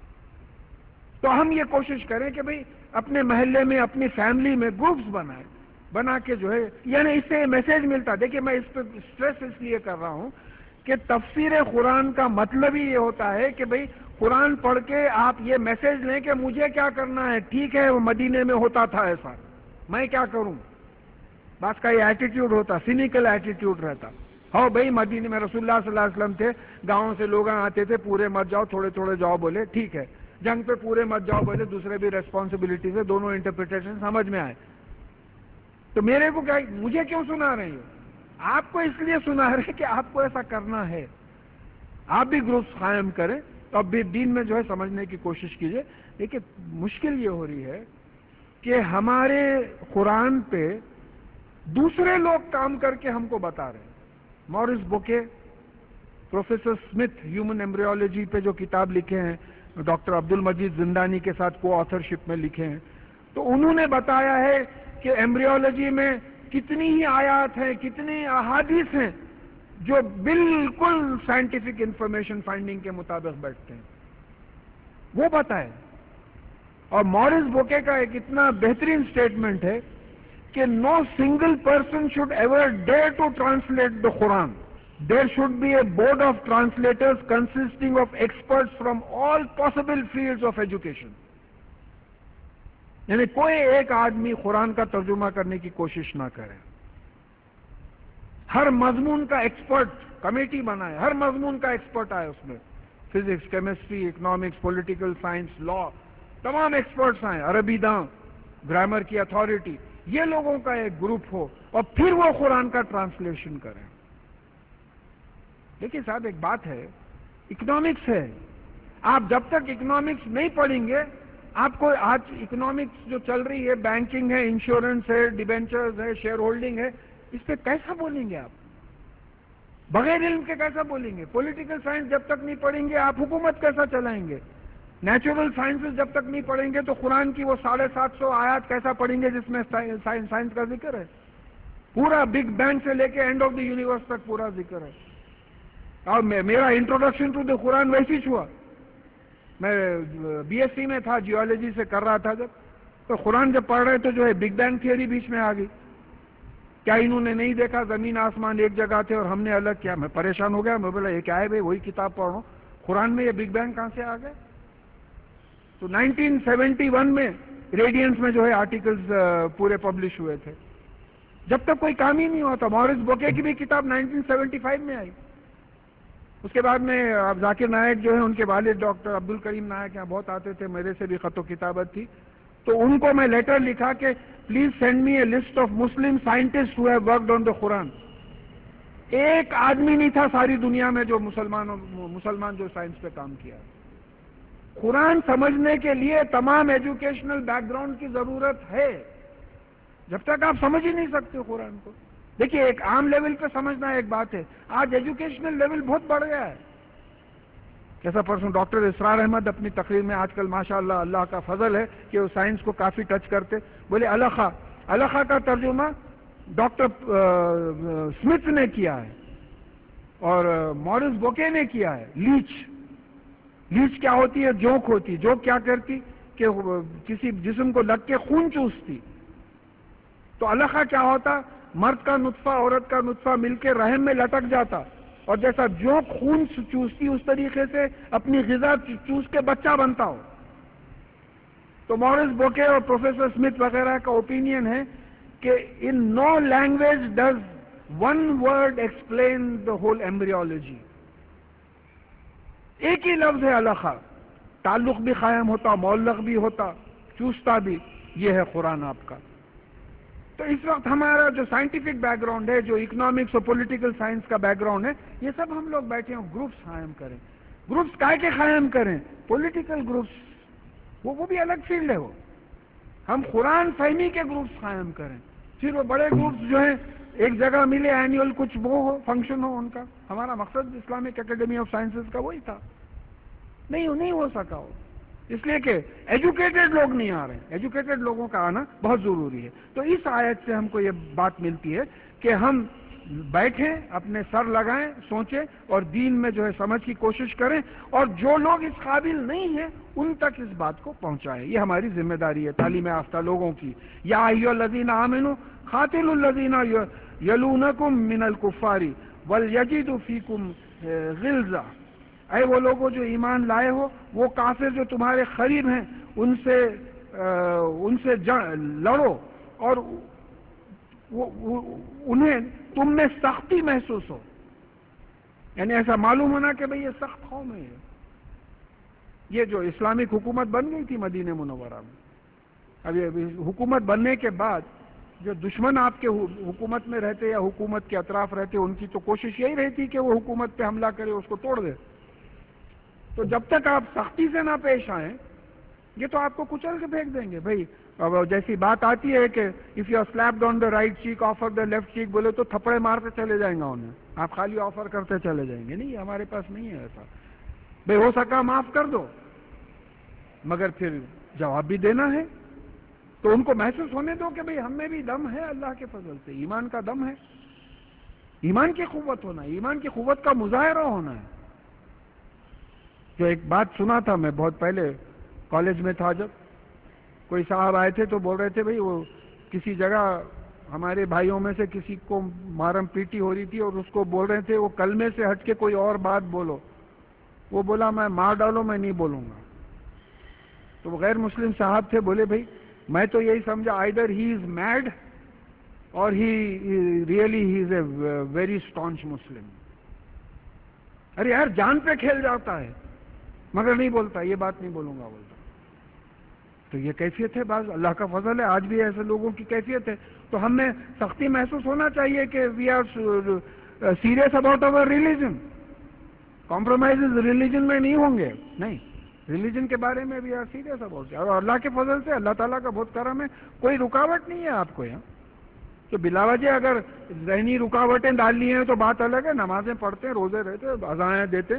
تو ہم یہ کوشش کریں کہ بھئی اپنے محلے میں، اپنی فیملی میں گروپس بنائیں، بنا کے جو ہے، یعنی اس سے میسج ملتا. دیکھیے میں اس پہ اسٹریس اس لیے کر رہا ہوں کہ تفسیر قرآن کا مطلب ہی یہ ہوتا ہے کہ بھئی قرآن پڑھ کے آپ یہ میسج لیں کہ مجھے کیا کرنا ہے. ٹھیک ہے وہ مدینے میں ہوتا تھا ایسا، میں کیا کروں. بعض کا یہ ایٹیٹیوڈ ہوتا، سینیکل ایٹیٹیوڈ رہتا. ہاں بھئی مدینے میں رسول اللہ صلی اللہ علیہ وسلم تھے، گاؤں سے لوگ آتے تھے، پورے مت جاؤ، تھوڑے تھوڑے جاؤ بولے، ٹھیک ہے. جنگ پہ پورے مت جاؤ بولے، دوسرے بھی ریسپانسبلٹیز ہے. دونوں انٹرپریٹیشن سمجھ میں آئے. تو میرے کو کیا، مجھے کیوں سنا رہے ہیں؟ آپ کو اس لیے سنا رہے ہیں کہ آپ کو ایسا کرنا ہے. آپ بھی گروپس قائم کریں، تو اب بھی دین میں جو ہے سمجھنے کی کوشش کیجئے. لیکن مشکل یہ ہو رہی ہے کہ ہمارے قرآن پہ دوسرے لوگ کام کر کے ہم کو بتا رہے ہیں. Maurice Bucaille, professor Smith human embryology پہ جو کتاب لکھے ہیں، ڈاکٹر عبد المجید زندانی کے ساتھ کو آتھرشپ میں لکھے ہیں، تو انہوں نے بتایا ہے کہ ایمبریولوجی میں کتنی ہی آیات ہیں، کتنی احادیث ہیں جو بالکل سائنٹیفک انفارمیشن فائنڈنگ کے مطابق بیٹھتے ہیں. وہ بتائے. اور مورس بوکے کا ایک اتنا بہترین سٹیٹمنٹ ہے کہ no single person should ever dare to translate the Quran. There should be a board of translators consisting of experts from all possible fields of education. یعنی کوئی ایک آدمی قرآن کا ترجمہ کرنے کی کوشش نہ کرے. ہر مضمون کا ایکسپرٹ کمیٹی بنائے، ہر مضمون کا ایکسپرٹ آئے اس میں، physics, chemistry, economics, political science, law, تمام ایکسپرٹس آئیں، عربی داں، گرامر کی اتھارٹی، یہ لوگوں کا ایک گروپ ہو اور پھر وہ قرآن کا ٹرانسلیشن کریں. دیکھیے صاحب ایک بات ہے، اکنامکس ہے. آپ جب تک اکنامکس نہیں پڑھیں گے، آپ کو آج اکنامکس جو چل رہی ہے، بینکنگ ہے، انشورنس ہے، ڈیبینچرز ہے، شیئر ہولڈنگ ہے، اس پہ کیسا بولیں گے آپ؟ بغیر علم کے کیسا بولیں گے؟ پولیٹیکل سائنس جب تک نہیں پڑھیں گے آپ حکومت کیسا چلائیں گے؟ نیچرل سائنسز جب تک نہیں پڑھیں گے تو قرآن کی وہ ساڑھے سات سو آیات کیسا پڑھیں گے جس میں سائنس کا ذکر ہے؟ پورا بگ بینگ سے لے کے اینڈ آف دی یونیورس تک پورا ذکر ہے. اور میرا انٹروڈکشن ٹو دی قرآن ویسی ہوا. میں بی ایس سی میں تھا، جیولوجی سے کر رہا تھا جب، تو قرآن جب پڑھ رہے تو جو ہے بگ بینگ تھیوری بیچ میں آ گئی. کیا انہوں نے نہیں دیکھا زمین آسمان ایک جگہ تھے اور ہم نے الگ کیا؟ میں پریشان ہو گیا. میں بولا یہ کیا ہے بھائی، وہی کتاب پڑھ رہا ہوں، قرآن میں یہ بگ بینگ کہاں سے آ گئے؟ تو نائنٹین سیونٹی ون میں ریڈینس میں جو ہے آرٹیکلز پورے پبلش ہوئے تھے. جب تک کوئی کام ہی نہیں ہوا تھا. مورس بوکے کی بھی کتاب نائنٹین سیونٹی فائیو میں آئی. اس کے بعد میں اب ذاکر نائک جو ہے، ان کے والد ڈاکٹر عبد الکریم نائک یہاں بہت آتے تھے، میرے سے بھی خط و کتابت تھی. تو ان کو میں لیٹر لکھا کہ please send me a list of Muslim scientist who have worked on the Quran. ایک آدمی نہیں تھا ساری دنیا میں جو مسلمان مسلمان جو سائنس پہ کام کیا. قرآن سمجھنے کے لیے تمام ایجوکیشنل بیک گراؤنڈ کی ضرورت ہے. جب تک آپ سمجھ ہی نہیں سکتے قرآن کو. دیکھیے ایک عام لیول پہ سمجھنا ایک بات ہے، آج ایجوکیشنل لیول بہت بڑھ گیا ہے. جیسا پرسوں ڈاکٹر اسرار احمد اپنی تقریر میں، آج کل ماشاءاللہ اللہ کا فضل ہے کہ وہ سائنس کو کافی ٹچ کرتے، بولے الخا الخا کا ترجمہ ڈاکٹر اسمتھ نے کیا ہے اور مورس بوکے نے کیا ہے. لیچ لیچ کیا ہوتی ہے؟ جوک ہوتی. جوک کیا کرتی کہ کسی جسم کو لگ کے خون چوستی. تو علقہ کیا ہوتا؟ مرد کا نطفہ عورت کا نطفہ مل کے رحم میں لٹک جاتا اور جیسا جوک خون چوستی اس طریقے سے اپنی غذا چوس کے بچہ بنتا ہو. تو مورس بوکے اور پروفیسر اسمتھ وغیرہ کا اوپینین ہے کہ in no language does one word explain the whole embryology. ایک ہی لفظ ہے علقہ، تعلق بھی قائم ہوتا، معلق بھی ہوتا، چوستا بھی. یہ ہے قرآن آپ کا. تو اس وقت ہمارا جو سائنٹیفک بیک گراؤنڈ ہے، جو اکنامکس اور پولیٹیکل سائنس کا بیک گراؤنڈ ہے، یہ سب ہم لوگ بیٹھے ہیں گروپس قائم کریں. گروپس کائے کے قائم کریں؟ پولیٹیکل گروپس، وہ وہ بھی الگ فیلڈ ہے. وہ ہم قرآن فہمی کے گروپس قائم کریں. پھر وہ بڑے گروپس جو ہیں ایک جگہ ملے، اینیول کچھ وہ ہو، فنکشن ہو ان کا. ہمارا مقصد اسلامک اکیڈمی آف سائنسز کا وہی تھا. نہیں نہیں ہو سکا وہ، اس لیے کہ ایجوکیٹڈ لوگ نہیں آ رہے ہیں. ایجوکیٹڈ لوگوں کا آنا بہت ضروری ہے. تو اس آیت سے ہم کو یہ بات ملتی ہے کہ ہم بیٹھیں، اپنے سر لگائیں، سوچیں اور دین میں جو ہے سمجھ کی کوشش کریں، اور جو لوگ اس قابل نہیں ہیں ان تک اس بات کو پہنچائیں. یہ ہماری ذمہ داری ہے تعلیم یافتہ لوگوں کی. یا ایھا الذین آمنوا قاتلوا الذین یلونکم من الکفار ولیجدوا فیکم غلظہ. اے وہ لوگوں جو ایمان لائے ہو، وہ کافر جو تمہارے قریب ہیں ان سے ان سے لڑو اور انہیں تم میں سختی محسوس ہو. یعنی ایسا معلوم ہونا کہ بھئی یہ سخت قوم ہے. یہ جو اسلامک حکومت بن گئی تھی مدینہ منورہ میں، اب یہ حکومت بننے کے بعد جو دشمن آپ کے حکومت میں رہتے یا حکومت کے اطراف رہتے، ان کی تو کوشش یہی رہتی کہ وہ حکومت پہ حملہ کرے، اس کو توڑ دے. تو جب تک آپ سختی سے نہ پیش آئیں، یہ تو آپ کو کچل کے پھینک دیں گے. بھائی اب جیسی بات آتی ہے کہ if you are slapped on the right cheek offer the left cheek, بولے تو تھپڑے مارتے چلے جائیں گا انہیں، آپ خالی آفر کرتے چلے جائیں گے. نہیں، ہمارے پاس نہیں ہے ایسا. بھائی ہو سکا معاف کر دو، مگر پھر جواب بھی دینا ہے. تو ان کو محسوس ہونے دو کہ بھئی ہم میں بھی دم ہے، اللہ کے فضل سے ایمان کا دم ہے. ایمان کی قوت ہونا ہے، ایمان کی قوت کا مظاہرہ ہونا ہے. جو ایک بات سنا تھا میں بہت پہلے کالج میں تھا، جب کوئی صاحب آئے تھے تو بول رہے تھے بھئی وہ کسی جگہ ہمارے بھائیوں میں سے کسی کو مارم پیٹی ہو رہی تھی اور اس کو بول رہے تھے وہ کلمے سے ہٹ کے کوئی اور بات بولو. وہ بولا میں مار ڈالو، میں نہیں بولوں گا. تو وہ غیر مسلم صاحب تھے، بولے بھئی میں تو یہی سمجھا آئیدر ہی از میڈ اور he really he is a very staunch Muslim. ارے یار جان پہ کھیل جاتا ہے مگر نہیں بولتا، یہ بات نہیں بولوں گا بولتا. تو یہ کیفیت ہے بعض، اللہ کا فضل ہے آج بھی ایسے لوگوں کی کیفیت ہے. تو ہمیں سختی محسوس ہونا چاہیے کہ we are serious about our religion. Compromise religion میں نہیں ہوں گے، نہیں، ریلیجن کے بارے میں وی آر سیریس اباؤٹ. اور اللہ کے فضل سے اللہ تعالیٰ کا بہت کرم ہے، کوئی رکاوٹ نہیں ہے آپ کو یہاں. تو بلا وجہ اگر ذہنی رکاوٹیں ڈالنی ہیں تو بات الگ ہے. نمازیں پڑھتے، روزے رہتے، اذانیں دیتے،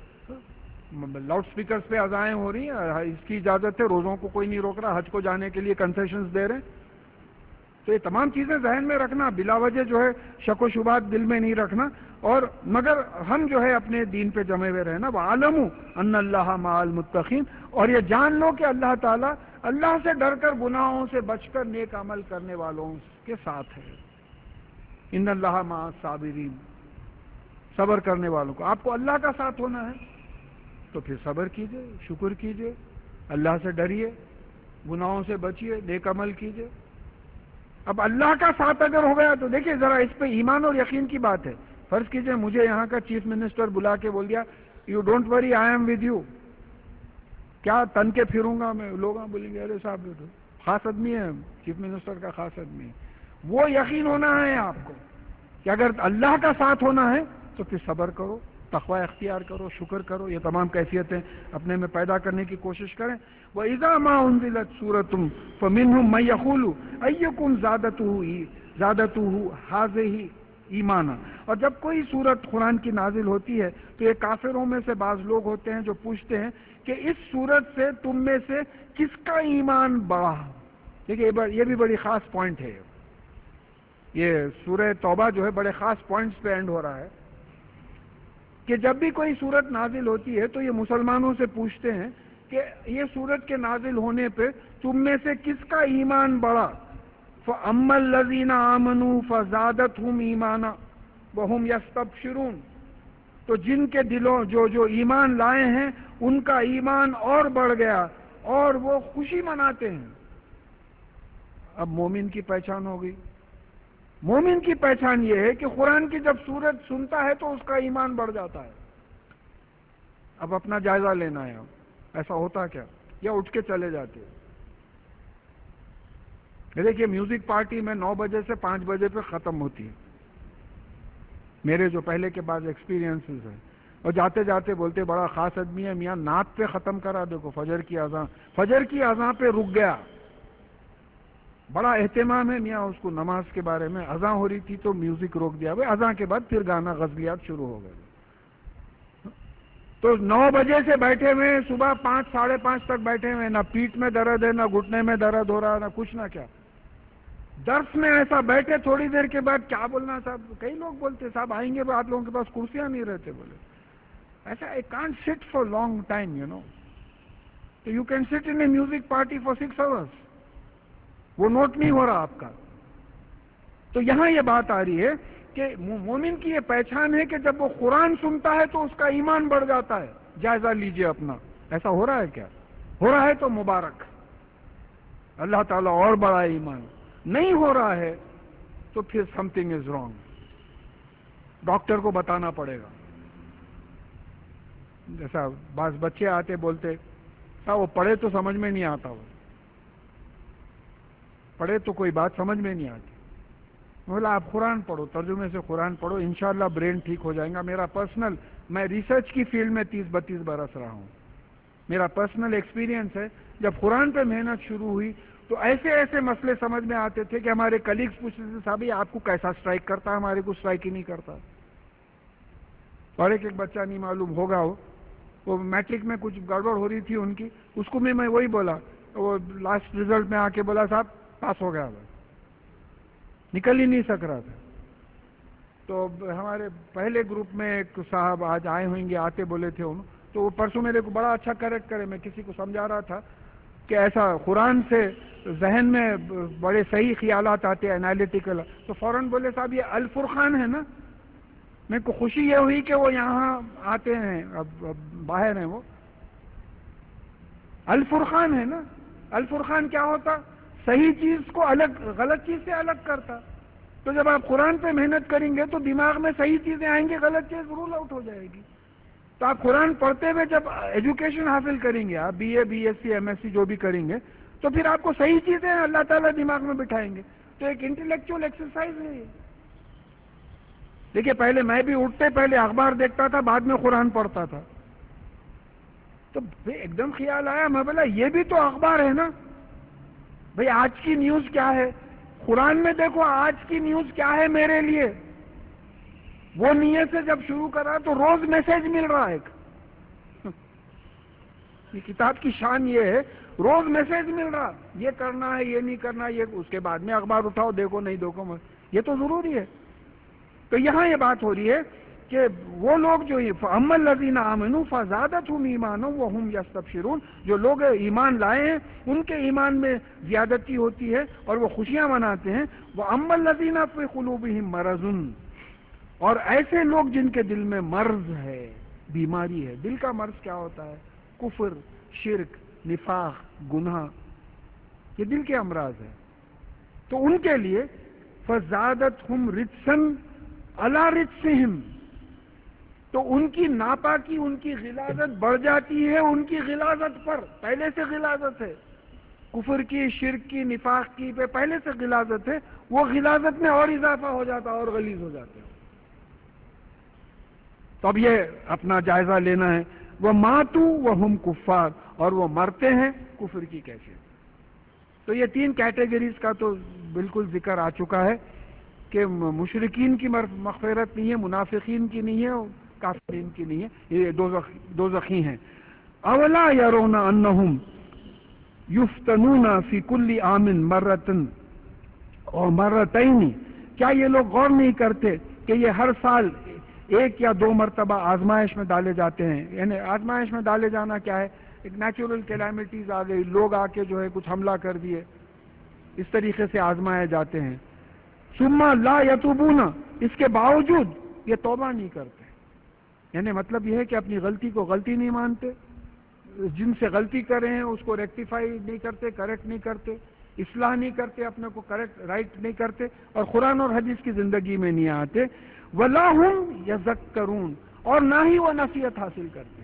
لاؤڈ سپیکرز پہ اذانیں ہو رہی ہیں، اس کی اجازت ہے، روزوں کو کوئی نہیں روک رہا، حج کو جانے کے لیے کنسیشنز دے رہے ہیں. تو یہ تمام چیزیں ذہن میں رکھنا، بلا وجہ جو ہے شک و شبہات دل میں نہیں رکھنا. اور مگر ہم جو ہے اپنے دین پہ جمے ہوئے رہنا. وَعَلَمُوا أَنَّ اللَّهَ مَعَ الْمُتَّقِينَ. اور یہ جان لو کہ اللہ تعالیٰ اللہ سے ڈر کر گناہوں سے بچ کر نیک عمل کرنے والوں کے ساتھ ہے. ان اللہ مع الصابرین، صبر کرنے والوں کو. آپ کو اللہ کا ساتھ ہونا ہے تو پھر صبر کیجئے، شکر کیجئے، اللہ سے ڈریے، گناہوں سے بچیے، نیک عمل کیجئے. اب اللہ کا ساتھ اگر ہو گیا تو دیکھیے ذرا اس پہ ایمان اور یقین کی بات ہے. فرض کیجئے مجھے یہاں کا چیف منسٹر بلا کے بول دیا you don't worry I am with you, کیا تن کے پھروں گا میں؟ لوگ بولیں گے ارے صاحب خاص آدمی ہے، چیف منسٹر کا خاص آدمی ہے. وہ یقین ہونا ہے آپ کو کہ اگر اللہ کا ساتھ ہونا ہے تو پھر صبر کرو، تقوی اختیار کرو، شکر کرو. یہ تمام کیفیتیں اپنے میں پیدا کرنے کی کوشش کریں. وَإِذَا مَا أُنزِلَتْ سُورَةٌ فَمِنْهُمْ مَن يَقُولُ أَيُّكُمْ زَادَتْهُ زَادَتْهُ هَٰذِهِ ایمانا. اور جب کوئی سورت قرآن کی نازل ہوتی ہے تو یہ کافروں میں سے بعض لوگ ہوتے ہیں جو پوچھتے ہیں کہ اس سورت سے تم میں سے کس کا ایمان بڑھا. دیکھیے یہ بھی بڑی خاص پوائنٹ ہے. یہ سورہ توبہ جو ہے بڑے خاص پوائنٹس پہ اینڈ ہو رہا ہے کہ جب بھی کوئی سورت نازل ہوتی ہے تو یہ مسلمانوں سے پوچھتے ہیں کہ یہ سورت کے نازل ہونے پہ تم میں سے کس کا ایمان بڑھا؟ فَأَمَّا الَّذِينَ آمَنُوا فَزَادَتْهُمْ ایمانا وَهُمْ يَسْتَبْشِرُونَ، تو جن کے دلوں جو جو ایمان لائے ہیں ان کا ایمان اور بڑھ گیا اور وہ خوشی مناتے ہیں۔ اب مومن کی پہچان ہو گئی۔ مومن کی پہچان یہ ہے کہ قرآن کی جب سورت سنتا ہے تو اس کا ایمان بڑھ جاتا ہے۔ اب اپنا جائزہ لینا ہے، اب ایسا ہوتا کیا، یا اٹھ کے چلے جاتے ہیں؟ دیکھیے میوزک پارٹی میں نو بجے سے پانچ بجے پہ ختم ہوتی ہے، میرے جو پہلے کے بعض ایکسپیرینسز ہیں، اور جاتے جاتے بولتے بڑا خاص آدمی ہے میاں، نعت پہ ختم کرا، دیکھو فجر کی اذان فجر کی اذان پہ رک گیا، بڑا اہتمام ہے میاں اس کو نماز کے بارے میں، اذان ہو رہی تھی تو میوزک روک دیا، بھائی اذان کے بعد پھر گانا غزلیات شروع ہو گئے۔ تو نو بجے سے بیٹھے ہوئے صبح پانچ ساڑھے پانچ تک بیٹھے ہوئے، نہ پیٹھ میں درد ہے، نہ گھٹنے میں درد ہو رہا، نہ کچھ نہ کیا۔ درس میں ایسا بیٹھے تھوڑی دیر کے بعد کیا بولنا صاحب، کئی لوگ بولتے صاحب آئیں گے آپ لوگوں کے پاس کرسیاں نہیں رہتے، بولے ایسا I can't sit for long time, you know. So you can sit in a music party for six hours. وہ نوٹ نہیں ہو رہا آپ کا۔ تو یہاں یہ بات آ رہی ہے کہ مومن کی یہ پہچان ہے کہ جب وہ قرآن سنتا ہے تو اس کا ایمان بڑھ جاتا ہے۔ جائزہ لیجئے اپنا، ایسا ہو رہا ہے کیا؟ ہو رہا ہے تو مبارک، اللہ تعالیٰ اور بڑا ایمان۔ نہیں ہو رہا ہے تو پھر something is wrong, doctor کو بتانا پڑے گا۔ جیسا بعض بچے آتے بولتے صاحب وہ پڑھے تو سمجھ میں نہیں آتا، وہ پڑھے تو کوئی بات سمجھ میں نہیں آتی، بولا آپ قرآن پڑھو، ترجمے سے قرآن پڑھو، انشاءاللہ برین ٹھیک ہو جائے گا۔ میرا پرسنل، میں ریسرچ کی فیلڈ میں تیس بتیس برس رہا ہوں، میرا پرسنل ایکسپیرینس ہے، جب قرآن پہ محنت شروع ہوئی تو ایسے ایسے مسئلے سمجھ میں آتے تھے کہ ہمارے کلیگز پوچھتے تھے صاحب یہ آپ کو کیسا اسٹرائک کرتا ہے، ہمارے کو اسٹرائک ہی نہیں کرتا۔ اور ایک ایک بچہ نہیں معلوم ہوگا، وہ وہ میٹرک میں کچھ گڑبڑ ہو رہی تھی ان کی، اس کو میں میں وہی بولا، وہ لاسٹ رزلٹ میں آ کے بولا صاحب پاس ہو گیا، نکل ہی نہیں سک رہا تھا۔ تو ہمارے پہلے گروپ میں ایک صاحب آج آئے ہوئیں گے، آتے بولے تھے ان، تو وہ پرسوں میرے کو بڑا اچھا کریکٹ کرے، میں کسی کو سمجھا رہا تھا کہ ایسا قرآن سے ذہن میں بڑے صحیح خیالات آتے انالیٹیکل، تو فوراً بولے صاحب یہ الفرقان ہے نا۔ میرے کو خوشی یہ ہوئی کہ وہ یہاں آتے ہیں، اب باہر ہیں، وہ الفرقان ہے نا۔ الفرقان کیا ہوتا؟ صحیح چیز کو الگ، غلط چیز سے الگ کرتا۔ تو جب آپ قرآن پہ محنت کریں گے تو دماغ میں صحیح چیزیں آئیں گی، غلط چیز رول آؤٹ ہو جائے گی۔ تو آپ قرآن پڑھتے ہوئے جب ایجوکیشن حاصل کریں گے، آپ B A B S C M S C جو بھی کریں گے، تو پھر آپ کو صحیح چیزیں اللہ تعالیٰ دماغ میں بٹھائیں گے۔ تو ایک انٹلیکچوئل ایکسرسائز ہے یہ۔ دیکھیے پہلے میں بھی اٹھتے پہلے اخبار دیکھتا تھا، بعد میں قرآن پڑھتا تھا، تو ایک دم خیال آیا، میں بولا یہ بھی تو اخبار ہے نا بھئی، آج کی نیوز کیا ہے؟ قرآن میں دیکھو آج کی نیوز کیا ہے میرے لیے۔ وہ نیت سے جب شروع کرا تو روز میسج مل رہا ہے۔ یہ کتاب کی شان یہ ہے، روز میسج مل رہا، یہ کرنا ہے، یہ نہیں کرنا، یہ اس کے بعد میں اخبار اٹھاؤ دیکھو نہیں دیکھو، یہ تو ضروری ہے۔ تو یہاں یہ بات ہو رہی ہے کہ وہ لوگ جو فَأَمَّا الَّذِينَ آمَنُوا فَزَادَتْهُمْ ایمانا وَهُمْ يَسْتَبْشِرُونَ، جو لوگ ایمان لائے ہیں ان کے ایمان میں زیادتی ہوتی ہے اور وہ خوشیاں مناتے ہیں۔ وَأَمَّا الَّذِينَ فِي قُلُوبِهِم مَرَضٌ، اور ایسے لوگ جن کے دل میں مرض ہے، بیماری ہے۔ دل کا مرض کیا ہوتا ہے؟ کفر، شرک، نفاق، گناہ، یہ دل کے امراض ہیں۔ تو ان کے لیے فَزَادَتْهُمْ رِجْسًا عَلَىٰ رِجْسِهِمْ، تو ان کی ناپاکی، ان کی غلاظت بڑھ جاتی ہے ان کی غلاظت پر۔ پہلے سے غلاظت ہے، کفر کی، شرک کی، نفاق کی پہ پہلے سے غلاظت ہے، وہ غلاظت میں اور اضافہ ہو جاتا اور غلیظ ہو جاتے ہیں۔ تو اب یہ اپنا جائزہ لینا ہے۔ وَمَاتُوا وَهُمْ كُفَّارٌ، اور وہ مرتے ہیں کفر کی کیفیت۔ تو یہ تین کیٹیگریز کا تو بالکل ذکر آ چکا ہے کہ مشرکین کی مغفرت نہیں ہے، منافقین کی نہیں ہے، کافرین کی نہیں ہے، یہ دوزخی ہیں۔ اولا یرون انہم یفتنون فی کل عام مرۃ اور مرتین، کیا یہ لوگ غور نہیں کرتے کہ یہ ہر سال ایک یا دو مرتبہ آزمائش میں ڈالے جاتے ہیں؟ یعنی آزمائش میں ڈالے جانا کیا ہے؟ ایک نیچرل کیلامیٹیز آ گئی، لوگ آ کے جو ہے کچھ حملہ کر دیے، اس طریقے سے آزمائے جاتے ہیں۔ ثم لا یتوبون، اس کے باوجود یہ توبہ نہیں کرتے۔ یعنی مطلب یہ ہے کہ اپنی غلطی کو غلطی نہیں مانتے، جن سے غلطی کر رہے ہیں اس کو ریکٹیفائی نہیں کرتے، کریکٹ نہیں کرتے، اصلاح نہیں کرتے، اپنے کو کریکٹ رائٹ نہیں کرتے، اور قرآن اور حدیث کی زندگی میں نہیں آتے۔ ولا ہم یذکرون، اور نہ ہی وہ نصیحت حاصل کرتے ہیں۔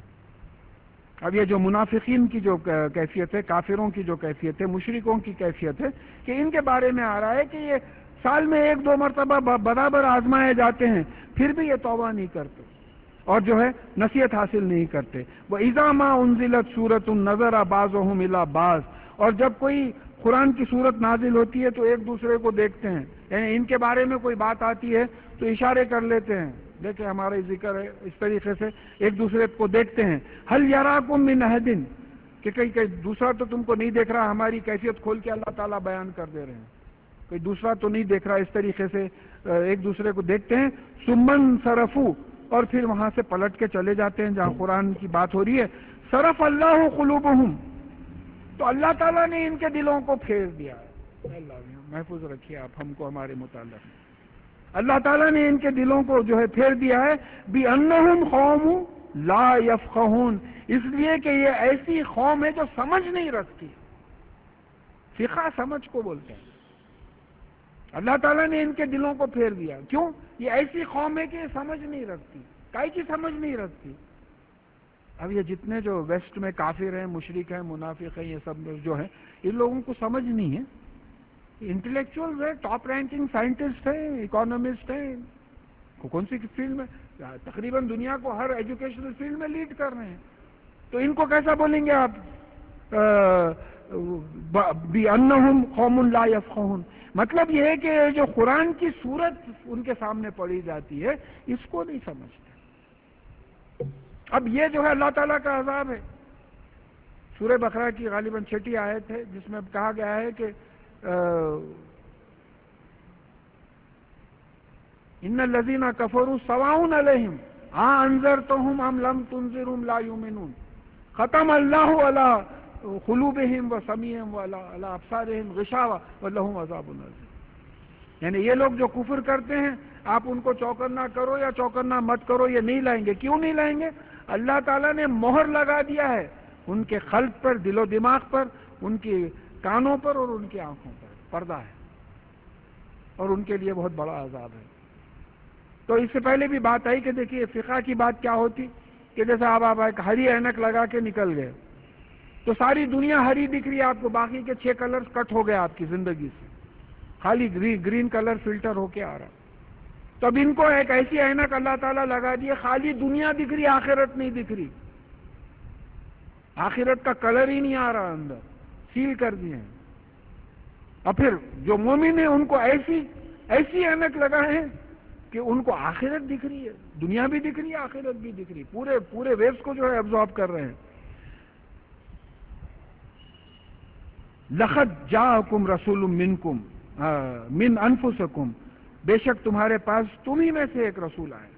اب یہ جو منافقین کی جو کیفیت ہے، کافروں کی جو کیفیت ہے، مشرکوں کی کیفیت ہے، کہ ان کے بارے میں آ رہا ہے کہ یہ سال میں ایک دو مرتبہ برابر آزمائے جاتے ہیں، پھر بھی یہ توبہ نہیں کرتے اور جو ہے نصیحت حاصل نہیں کرتے۔ وَإِذَا مَا أُنزِلَتْ سُورَةٌ نَظَرَ بَعْضُهُمْ إِلَىٰ بَعْضٍ، اور جب کوئی قرآن کی صورت نازل ہوتی ہے تو ایک دوسرے کو دیکھتے ہیں، یعنی ان کے بارے میں کوئی بات آتی ہے تو اشارے کر لیتے ہیں، دیکھیں ہمارا ذکر ہے، اس طریقے سے ایک دوسرے کو دیکھتے ہیں۔ هَلْ يَرَاكُم مِّنْ أَحَدٍ، کہ کئی کئی دوسرا تو تم کو نہیں دیکھ رہا، ہماری کیفیت کھول کے اللہ تعالیٰ بیان کر دے رہے ہیں، کوئی دوسرا تو نہیں دیکھ رہا، اس طریقے سے ایک دوسرے کو دیکھتے ہیں۔ ثُمَّ صرفو، اور پھر وہاں سے پلٹ کے چلے جاتے ہیں جہاں قرآن کی بات ہو رہی ہے۔ صرف اللہ قلوبہم، تو اللہ تعالیٰ نے ان کے دلوں کو پھیر دیا ہے۔ اللہ محفوظ رکھیے آپ ہم کو ہمارے متعلق، اللہ تعالیٰ نے ان کے دلوں کو جو ہے پھیر دیا ہے۔ بِأَنَّهُمْ قَوْمٌ لَا يَفْقَهُونَ، اس لیے کہ یہ ایسی قوم ہے جو سمجھ نہیں رکھتی۔ فقہ سمجھ کو بولتے ہیں، اللہ تعالیٰ نے ان کے دلوں کو پھیر دیا۔ کیوں؟ یہ ایسی قوم ہے کہ یہ سمجھ نہیں رکھتی، کائی کی سمجھ نہیں رکھتی۔ اب یہ جتنے جو ویسٹ میں کافر ہیں، مشرک ہیں، منافق ہیں، یہ سب جو ہیں، ان لوگوں کو سمجھ نہیں ہے۔ انٹلیکچوئلز ہیں، ٹاپ رینکنگ سائنٹسٹ ہیں، اکانومسٹ ہیں، کون سی فیلڈ میں، تقریباً دنیا کو ہر ایجوکیشنل فیلڈ میں لیڈ کر رہے ہیں، تو ان کو کیسا بولیں گے آپ بِأَنَّهُمْ قَوْمٌ لَا يَفْقَهُونَ؟ مطلب یہ ہے کہ جو قرآن کی صورت ان کے سامنے پڑھی جاتی ہے اس کو نہیں سمجھتے۔ اب یہ جو ہے اللہ تعالیٰ کا عذاب ہے۔ سورہ بقرہ کی غالباً چھٹی آیت ہے جس میں کہا گیا ہے کہ ان الذین کفروا سواء علیہم اانذرتہم ام لم تنذرہم لا یؤمنون ختم اللہ علی قلوبہم وسمعہم وعلی ابصارہم غشاوہ ولہم عذاب عظیم۔ یعنی یہ لوگ جو کفر کرتے ہیں، آپ ان کو چوکنا کرو یا چوکنا مت کرو، یہ نہیں لائیں گے۔ کیوں نہیں لائیں گے؟ اللہ تعالیٰ نے مہر لگا دیا ہے ان کے قلب پر، دل و دماغ پر، ان کے کانوں پر اور ان کی آنکھوں پر پردہ ہے، اور ان کے لیے بہت بڑا عذاب ہے۔ تو اس سے پہلے بھی بات آئی کہ دیکھیے فقہ کی بات کیا ہوتی کہ جیسے آپ آپ ایک ہری اینک لگا کے نکل گئے تو ساری دنیا ہری دکھ رہی ہے آپ کو، باقی کے چھ کلرز کٹ ہو گئے آپ کی زندگی سے، خالی گرین کلر فلٹر ہو کے آ رہا۔ تو اب ان کو ایک ایسی اینک اللہ تعالیٰ لگا دی، خالی دنیا دکھ رہی، آخرت نہیں دکھ رہی، آخرت کا کلر ہی نہیں آ رہا، اندر سیل کر دیے ہیں۔ اور پھر جو مومن ہیں ان کو ایسی ایسی اینک لگائے ہیں کہ ان کو آخرت دکھ رہی ہے، دنیا بھی دکھ رہی ہے، آخرت بھی دکھ رہی ہے، پورے پورے ویوز کو جو ہے ابزارب کر رہے ہیں۔ لقد جاءکم رسول منکم من انفسکم، بے شک تمہارے پاس تم ہی میں سے ایک رسول آئے،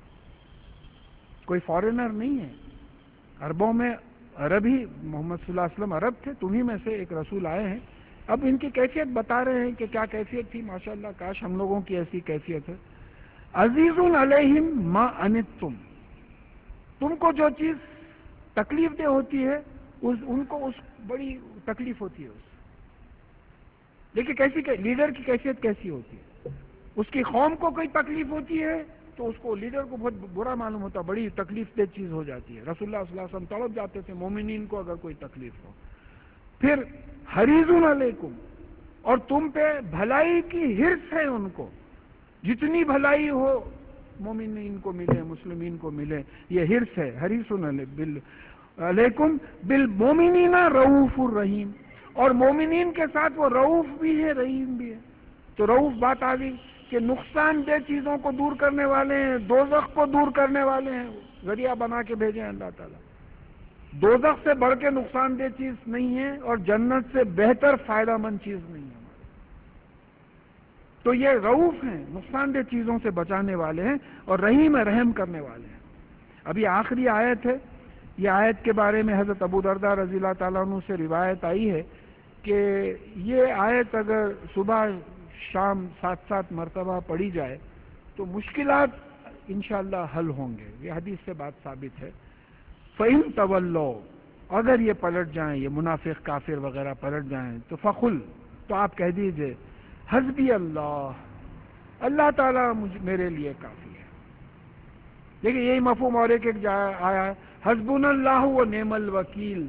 کوئی فارینر نہیں ہے، عربوں میں عرب ہی، محمد صلی اللہ علیہ وسلم عرب تھے، تم ہی میں سے ایک رسول آئے ہیں۔ اب ان کی کیفیت بتا رہے ہیں کہ کیا کیفیت تھی، ماشاءاللہ کاش ہم لوگوں کی ایسی کیفیت ہے۔ عزیز علیہم ما انتم، تم کو جو چیز تکلیف دہ ہوتی ہے اس ان کو اس بڑی تکلیف ہوتی ہے اس لیکن کیسی لیڈر کی کیفیت کیسی ہوتی ہے، اس کی قوم کو کوئی تکلیف ہوتی ہے تو اس کو لیڈر کو بہت برا معلوم ہوتا، بڑی تکلیف دہ چیز ہو جاتی ہے۔ رسول اللہ صلی اللہ علیہ وسلم تڑپ جاتے تھے مومنین کو اگر کوئی تکلیف ہو۔ پھر حریص علیکم، اور تم پہ بھلائی کی حرص ہے ان کو، جتنی بھلائی ہو مومنین کو ملے، مسلمین کو ملے، یہ حرص ہے۔ حریص علیکم بالمومنین رؤوف الرحیم، اور مومنین کے ساتھ وہ رؤوف بھی ہے، رحیم بھی ہے۔ تو رؤوف بات آ گئی کہ نقصان دہ چیزوں کو دور کرنے والے ہیں، دوزخ کو دور کرنے والے ہیں، ذریعہ بنا کے بھیجے ہیں اللہ تعالیٰ۔ دوزخ سے بڑھ کے نقصان دہ چیز نہیں ہے اور جنت سے بہتر فائدہ مند چیز نہیں ہے۔ تو یہ رؤوف ہیں، نقصان دہ چیزوں سے بچانے والے ہیں، اور رحیم رحم کرنے والے ہیں۔ ابھی آخری آیت ہے، یہ آیت کے بارے میں حضرت ابو درداء رضی اللہ تعالیٰ عنہ سے روایت آئی ہے کہ یہ آیت اگر صبح شام سات سات مرتبہ پڑھی جائے تو مشکلات انشاءاللہ حل ہوں گے، یہ حدیث سے بات ثابت ہے۔ فَإِن تَوَلَّوْا، اگر یہ پلٹ جائیں، یہ منافق کافر وغیرہ پلٹ جائیں، تو فَقُلْ، تو آپ کہہ دیجئے حسبی اللہ، اللہ تعالیٰ میرے لیے کافی ہے۔ دیکھیں یہی مفہوم اور ایک ایک جگہ آیا ہے، حسبنا اللہ و نعم الوکیل،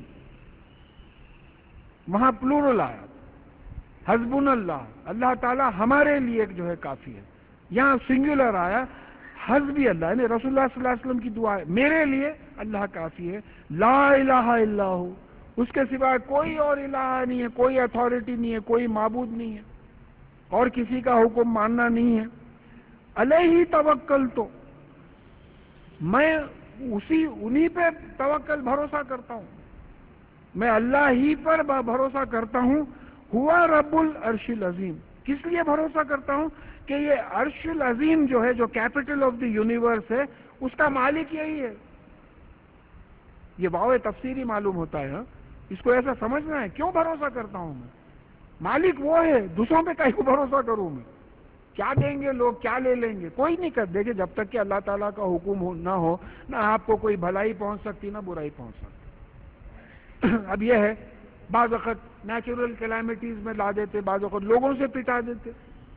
وہاں پلورل آیا، حسبنا اللہ، اللہ تعالیٰ ہمارے لیے جو ہے کافی ہے۔ یہاں سنگولر آیا، حسبی اللہ، یعنی رسول اللہ صلی اللہ علیہ وسلم کی دعا ہے، میرے لیے اللہ کافی ہے، لا الہ الا ہو، اس کے سوا کوئی اور الہ نہیں ہے، کوئی اتھارٹی نہیں ہے، کوئی معبود نہیں ہے، اور کسی کا حکم ماننا نہیں ہے۔ علیہ توکل، تو میں اسی انہی پہ توکل بھروسہ کرتا ہوں، میں اللہ ہی پر بھروسہ کرتا ہوں۔ ہوا رب العرش العظیم، کس لیے بھروسہ کرتا ہوں کہ یہ عرش العظیم جو ہے، جو کیپٹل آف دی یونیورس ہے، اس کا مالک یہی ہے۔ یہ واو تفسیری معلوم ہوتا ہے، ہاں؟ اس کو ایسا سمجھنا ہے، کیوں بھروسہ کرتا ہوں میں؟ مالک وہ ہے، دوسروں پہ کہیں کو بھروسہ کروں میں؟ کیا دیں گے لوگ، کیا لے لیں گے، کوئی نہیں کر دے گے جب تک کہ اللہ تعالیٰ کا حکم ہو نہ ہو، نہ آپ کو کوئی بھلائی پہنچ سکتی، نہ برائی پہنچ سکتی۔ اب یہ ہے، بعض وقت نیچرل کلیمٹیز میں لا دیتے، بعض وقت لوگوں سے پٹا دیتے،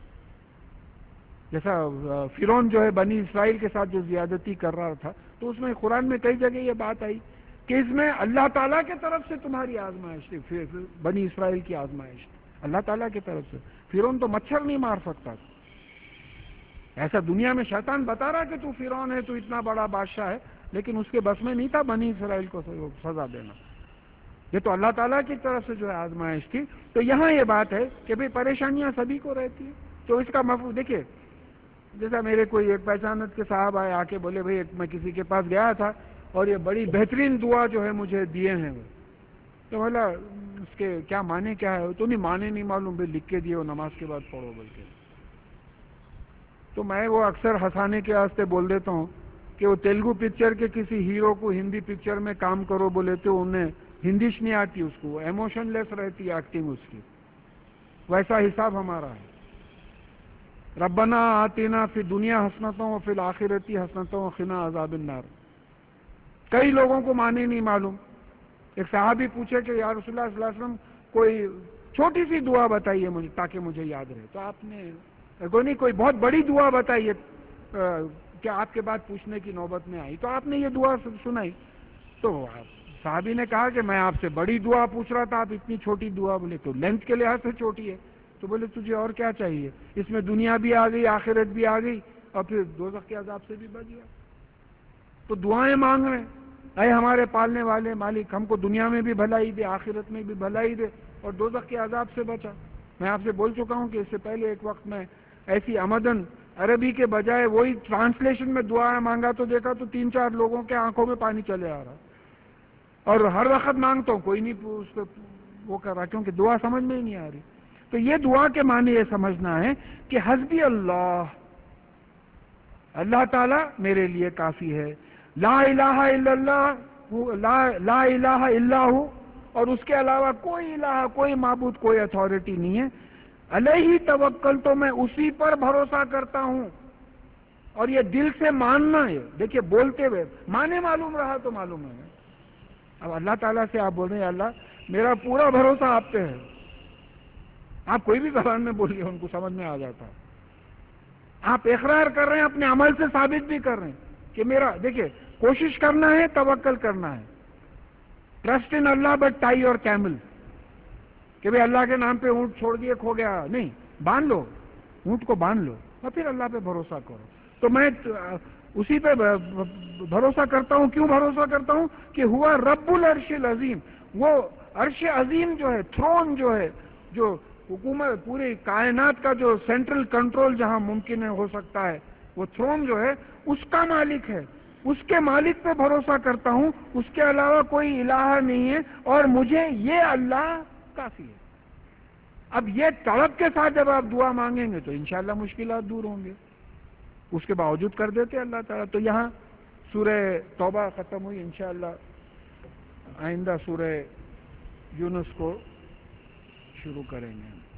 جیسا فرعون جو ہے بنی اسرائیل کے ساتھ جو زیادتی کر رہا تھا، تو اس میں قرآن میں کئی جگہ یہ بات آئی کہ اس میں اللہ تعالیٰ کی طرف سے تمہاری آزمائش تھی، بنی اسرائیل کی آزمائش تھی اللہ تعالیٰ کی طرف سے۔ فرعون تو مچھر نہیں مار سکتا تھا، ایسا دنیا میں شیطان بتا رہا کہ تو فرعون ہے، تو اتنا بڑا بادشاہ ہے، لیکن اس کے بس میں نہیں تھا بنی اسرائیل کو سزا دینا، یہ تو اللہ تعالیٰ کی طرف سے جو ہے آزمائش تھی۔ تو یہاں یہ بات ہے کہ بھئی پریشانیاں سبھی کو رہتی ہیں، تو اس کا مفہوم دیکھیے، جیسا میرے کوئی ایک پہچانت کے صاحب آئے، آ کے بولے بھئی میں کسی کے پاس گیا تھا اور یہ بڑی بہترین دعا جو ہے مجھے دیے ہیں، وہ تو بولا اس کے کیا معنی کیا ہے؟ تو نہیں معنی نہیں معلوم، بھئی لکھ کے دیے، وہ نماز کے بعد پڑھو بول کے۔ تو میں وہ اکثر ہنسانے کے واسطے بول دیتا ہوں کہ وہ تیلگو پکچر کے کسی ہیرو کو ہندی پکچر میں کام کرو بولے تو انہیں ہندیش نہیں آتی، اس کو ایموشن لیس رہتی ہے ایکٹنگ اس کی، ویسا حساب ہمارا ہے۔ ربنا آتنا فی دنیا حسنتوں وفی الآخرتی حسنتوں وقنا عذاب النار۔ کئی لوگوں کو معنی نہیں معلوم۔ ایک صحابی پوچھے کہ یا رسول اللہ صلی اللہ علیہ وسلم کوئی چھوٹی سی دعا بتائیے مجھے تاکہ مجھے یاد رہے، تو آپ نے کوئی نہیں کوئی بہت بڑی دعا بتائیے کہ آپ کے بعد پوچھنے کی نوبت میں آئی، تو آپ نے یہ دعا سنائی، تو صحابی نے کہا کہ میں آپ سے بڑی دعا پوچھ رہا تھا، آپ اتنی چھوٹی دعا، بولے تو لینتھ کے لحاظ سے چھوٹی ہے، تو بولے تجھے اور کیا چاہیے؟ اس میں دنیا بھی آ گئی، آخرت بھی آ گئی، اور پھر دوزخ کے عذاب سے بھی بچ گیا۔ تو دعائیں مانگ رہے ہیں، اے ہمارے پالنے والے مالک، ہم کو دنیا میں بھی بھلائی دے، آخرت میں بھی بھلائی دے، اور دوزخ کے عذاب سے بچا۔ میں آپ سے بول چکا ہوں کہ اس سے پہلے ایک وقت میں ایسی آمدن عربی کے بجائے وہی ٹرانسلیشن میں دعائیں مانگا تو دیکھا تو تین چار لوگوں کے آنکھوں میں پانی چلے آ رہا، اور ہر وقت مانگتا ہوں کوئی نہیں اس پہ وہ کر رہا، کیونکہ دعا سمجھ میں ہی نہیں آ رہی۔ تو یہ دعا کے معنی یہ سمجھنا ہے کہ حسبی اللہ، اللہ تعالیٰ میرے لیے کافی ہے، لا الہ الا اللہ، لا لا الہ الا ہو، اور اس کے علاوہ کوئی الہ، کوئی معبود، کوئی اتھارٹی نہیں ہے، علیہ توکل، تو میں اسی پر بھروسہ کرتا ہوں۔ اور یہ دل سے ماننا ہے، دیکھیے بولتے ہوئے معنی معلوم رہا تو معلوم ہے۔ اب اللہ تعالیٰ سے آپ بول رہے ہیں اللہ میرا پورا بھروسہ آپ پہ ہے، آپ کوئی بھی زبان میں بولیے ان کو سمجھ میں آ جاتا ہے۔ آپ اقرار کر رہے ہیں، اپنے عمل سے ثابت بھی کر رہے ہیں کہ میرا، دیکھیے کوشش کرنا ہے، توکل کرنا ہے، trust in Allah but tie your camel, کہ بھئی اللہ کے نام پہ اونٹ چھوڑ دیے کھو گیا، نہیں، باندھ لو اونٹ کو، باندھ لو اور پھر اللہ پہ بھروسہ کرو۔ تو میں اسی پہ بھروسہ کرتا ہوں۔ کیوں بھروسہ کرتا ہوں؟ کہ ہوا رب العرش العظیم، وہ عرش عظیم جو ہے، تھرون جو ہے، جو حکومت پوری کائنات کا جو سینٹرل کنٹرول جہاں ممکن ہے ہو سکتا ہے، وہ تھرون جو ہے اس کا مالک ہے، اس کے مالک پہ بھروسہ کرتا ہوں، اس کے علاوہ کوئی الہ نہیں ہے، اور مجھے یہ اللہ کافی ہے۔ اب یہ طلب کے ساتھ جب آپ دعا مانگیں گے تو انشاءاللہ مشکلات دور ہوں گے، اس کے باوجود کر دیتے اللہ تعالیٰ. تو یہاں سورہ توبہ ختم ہوئی، انشاءاللہ آئندہ سورہ یونس کو شروع کریں گے.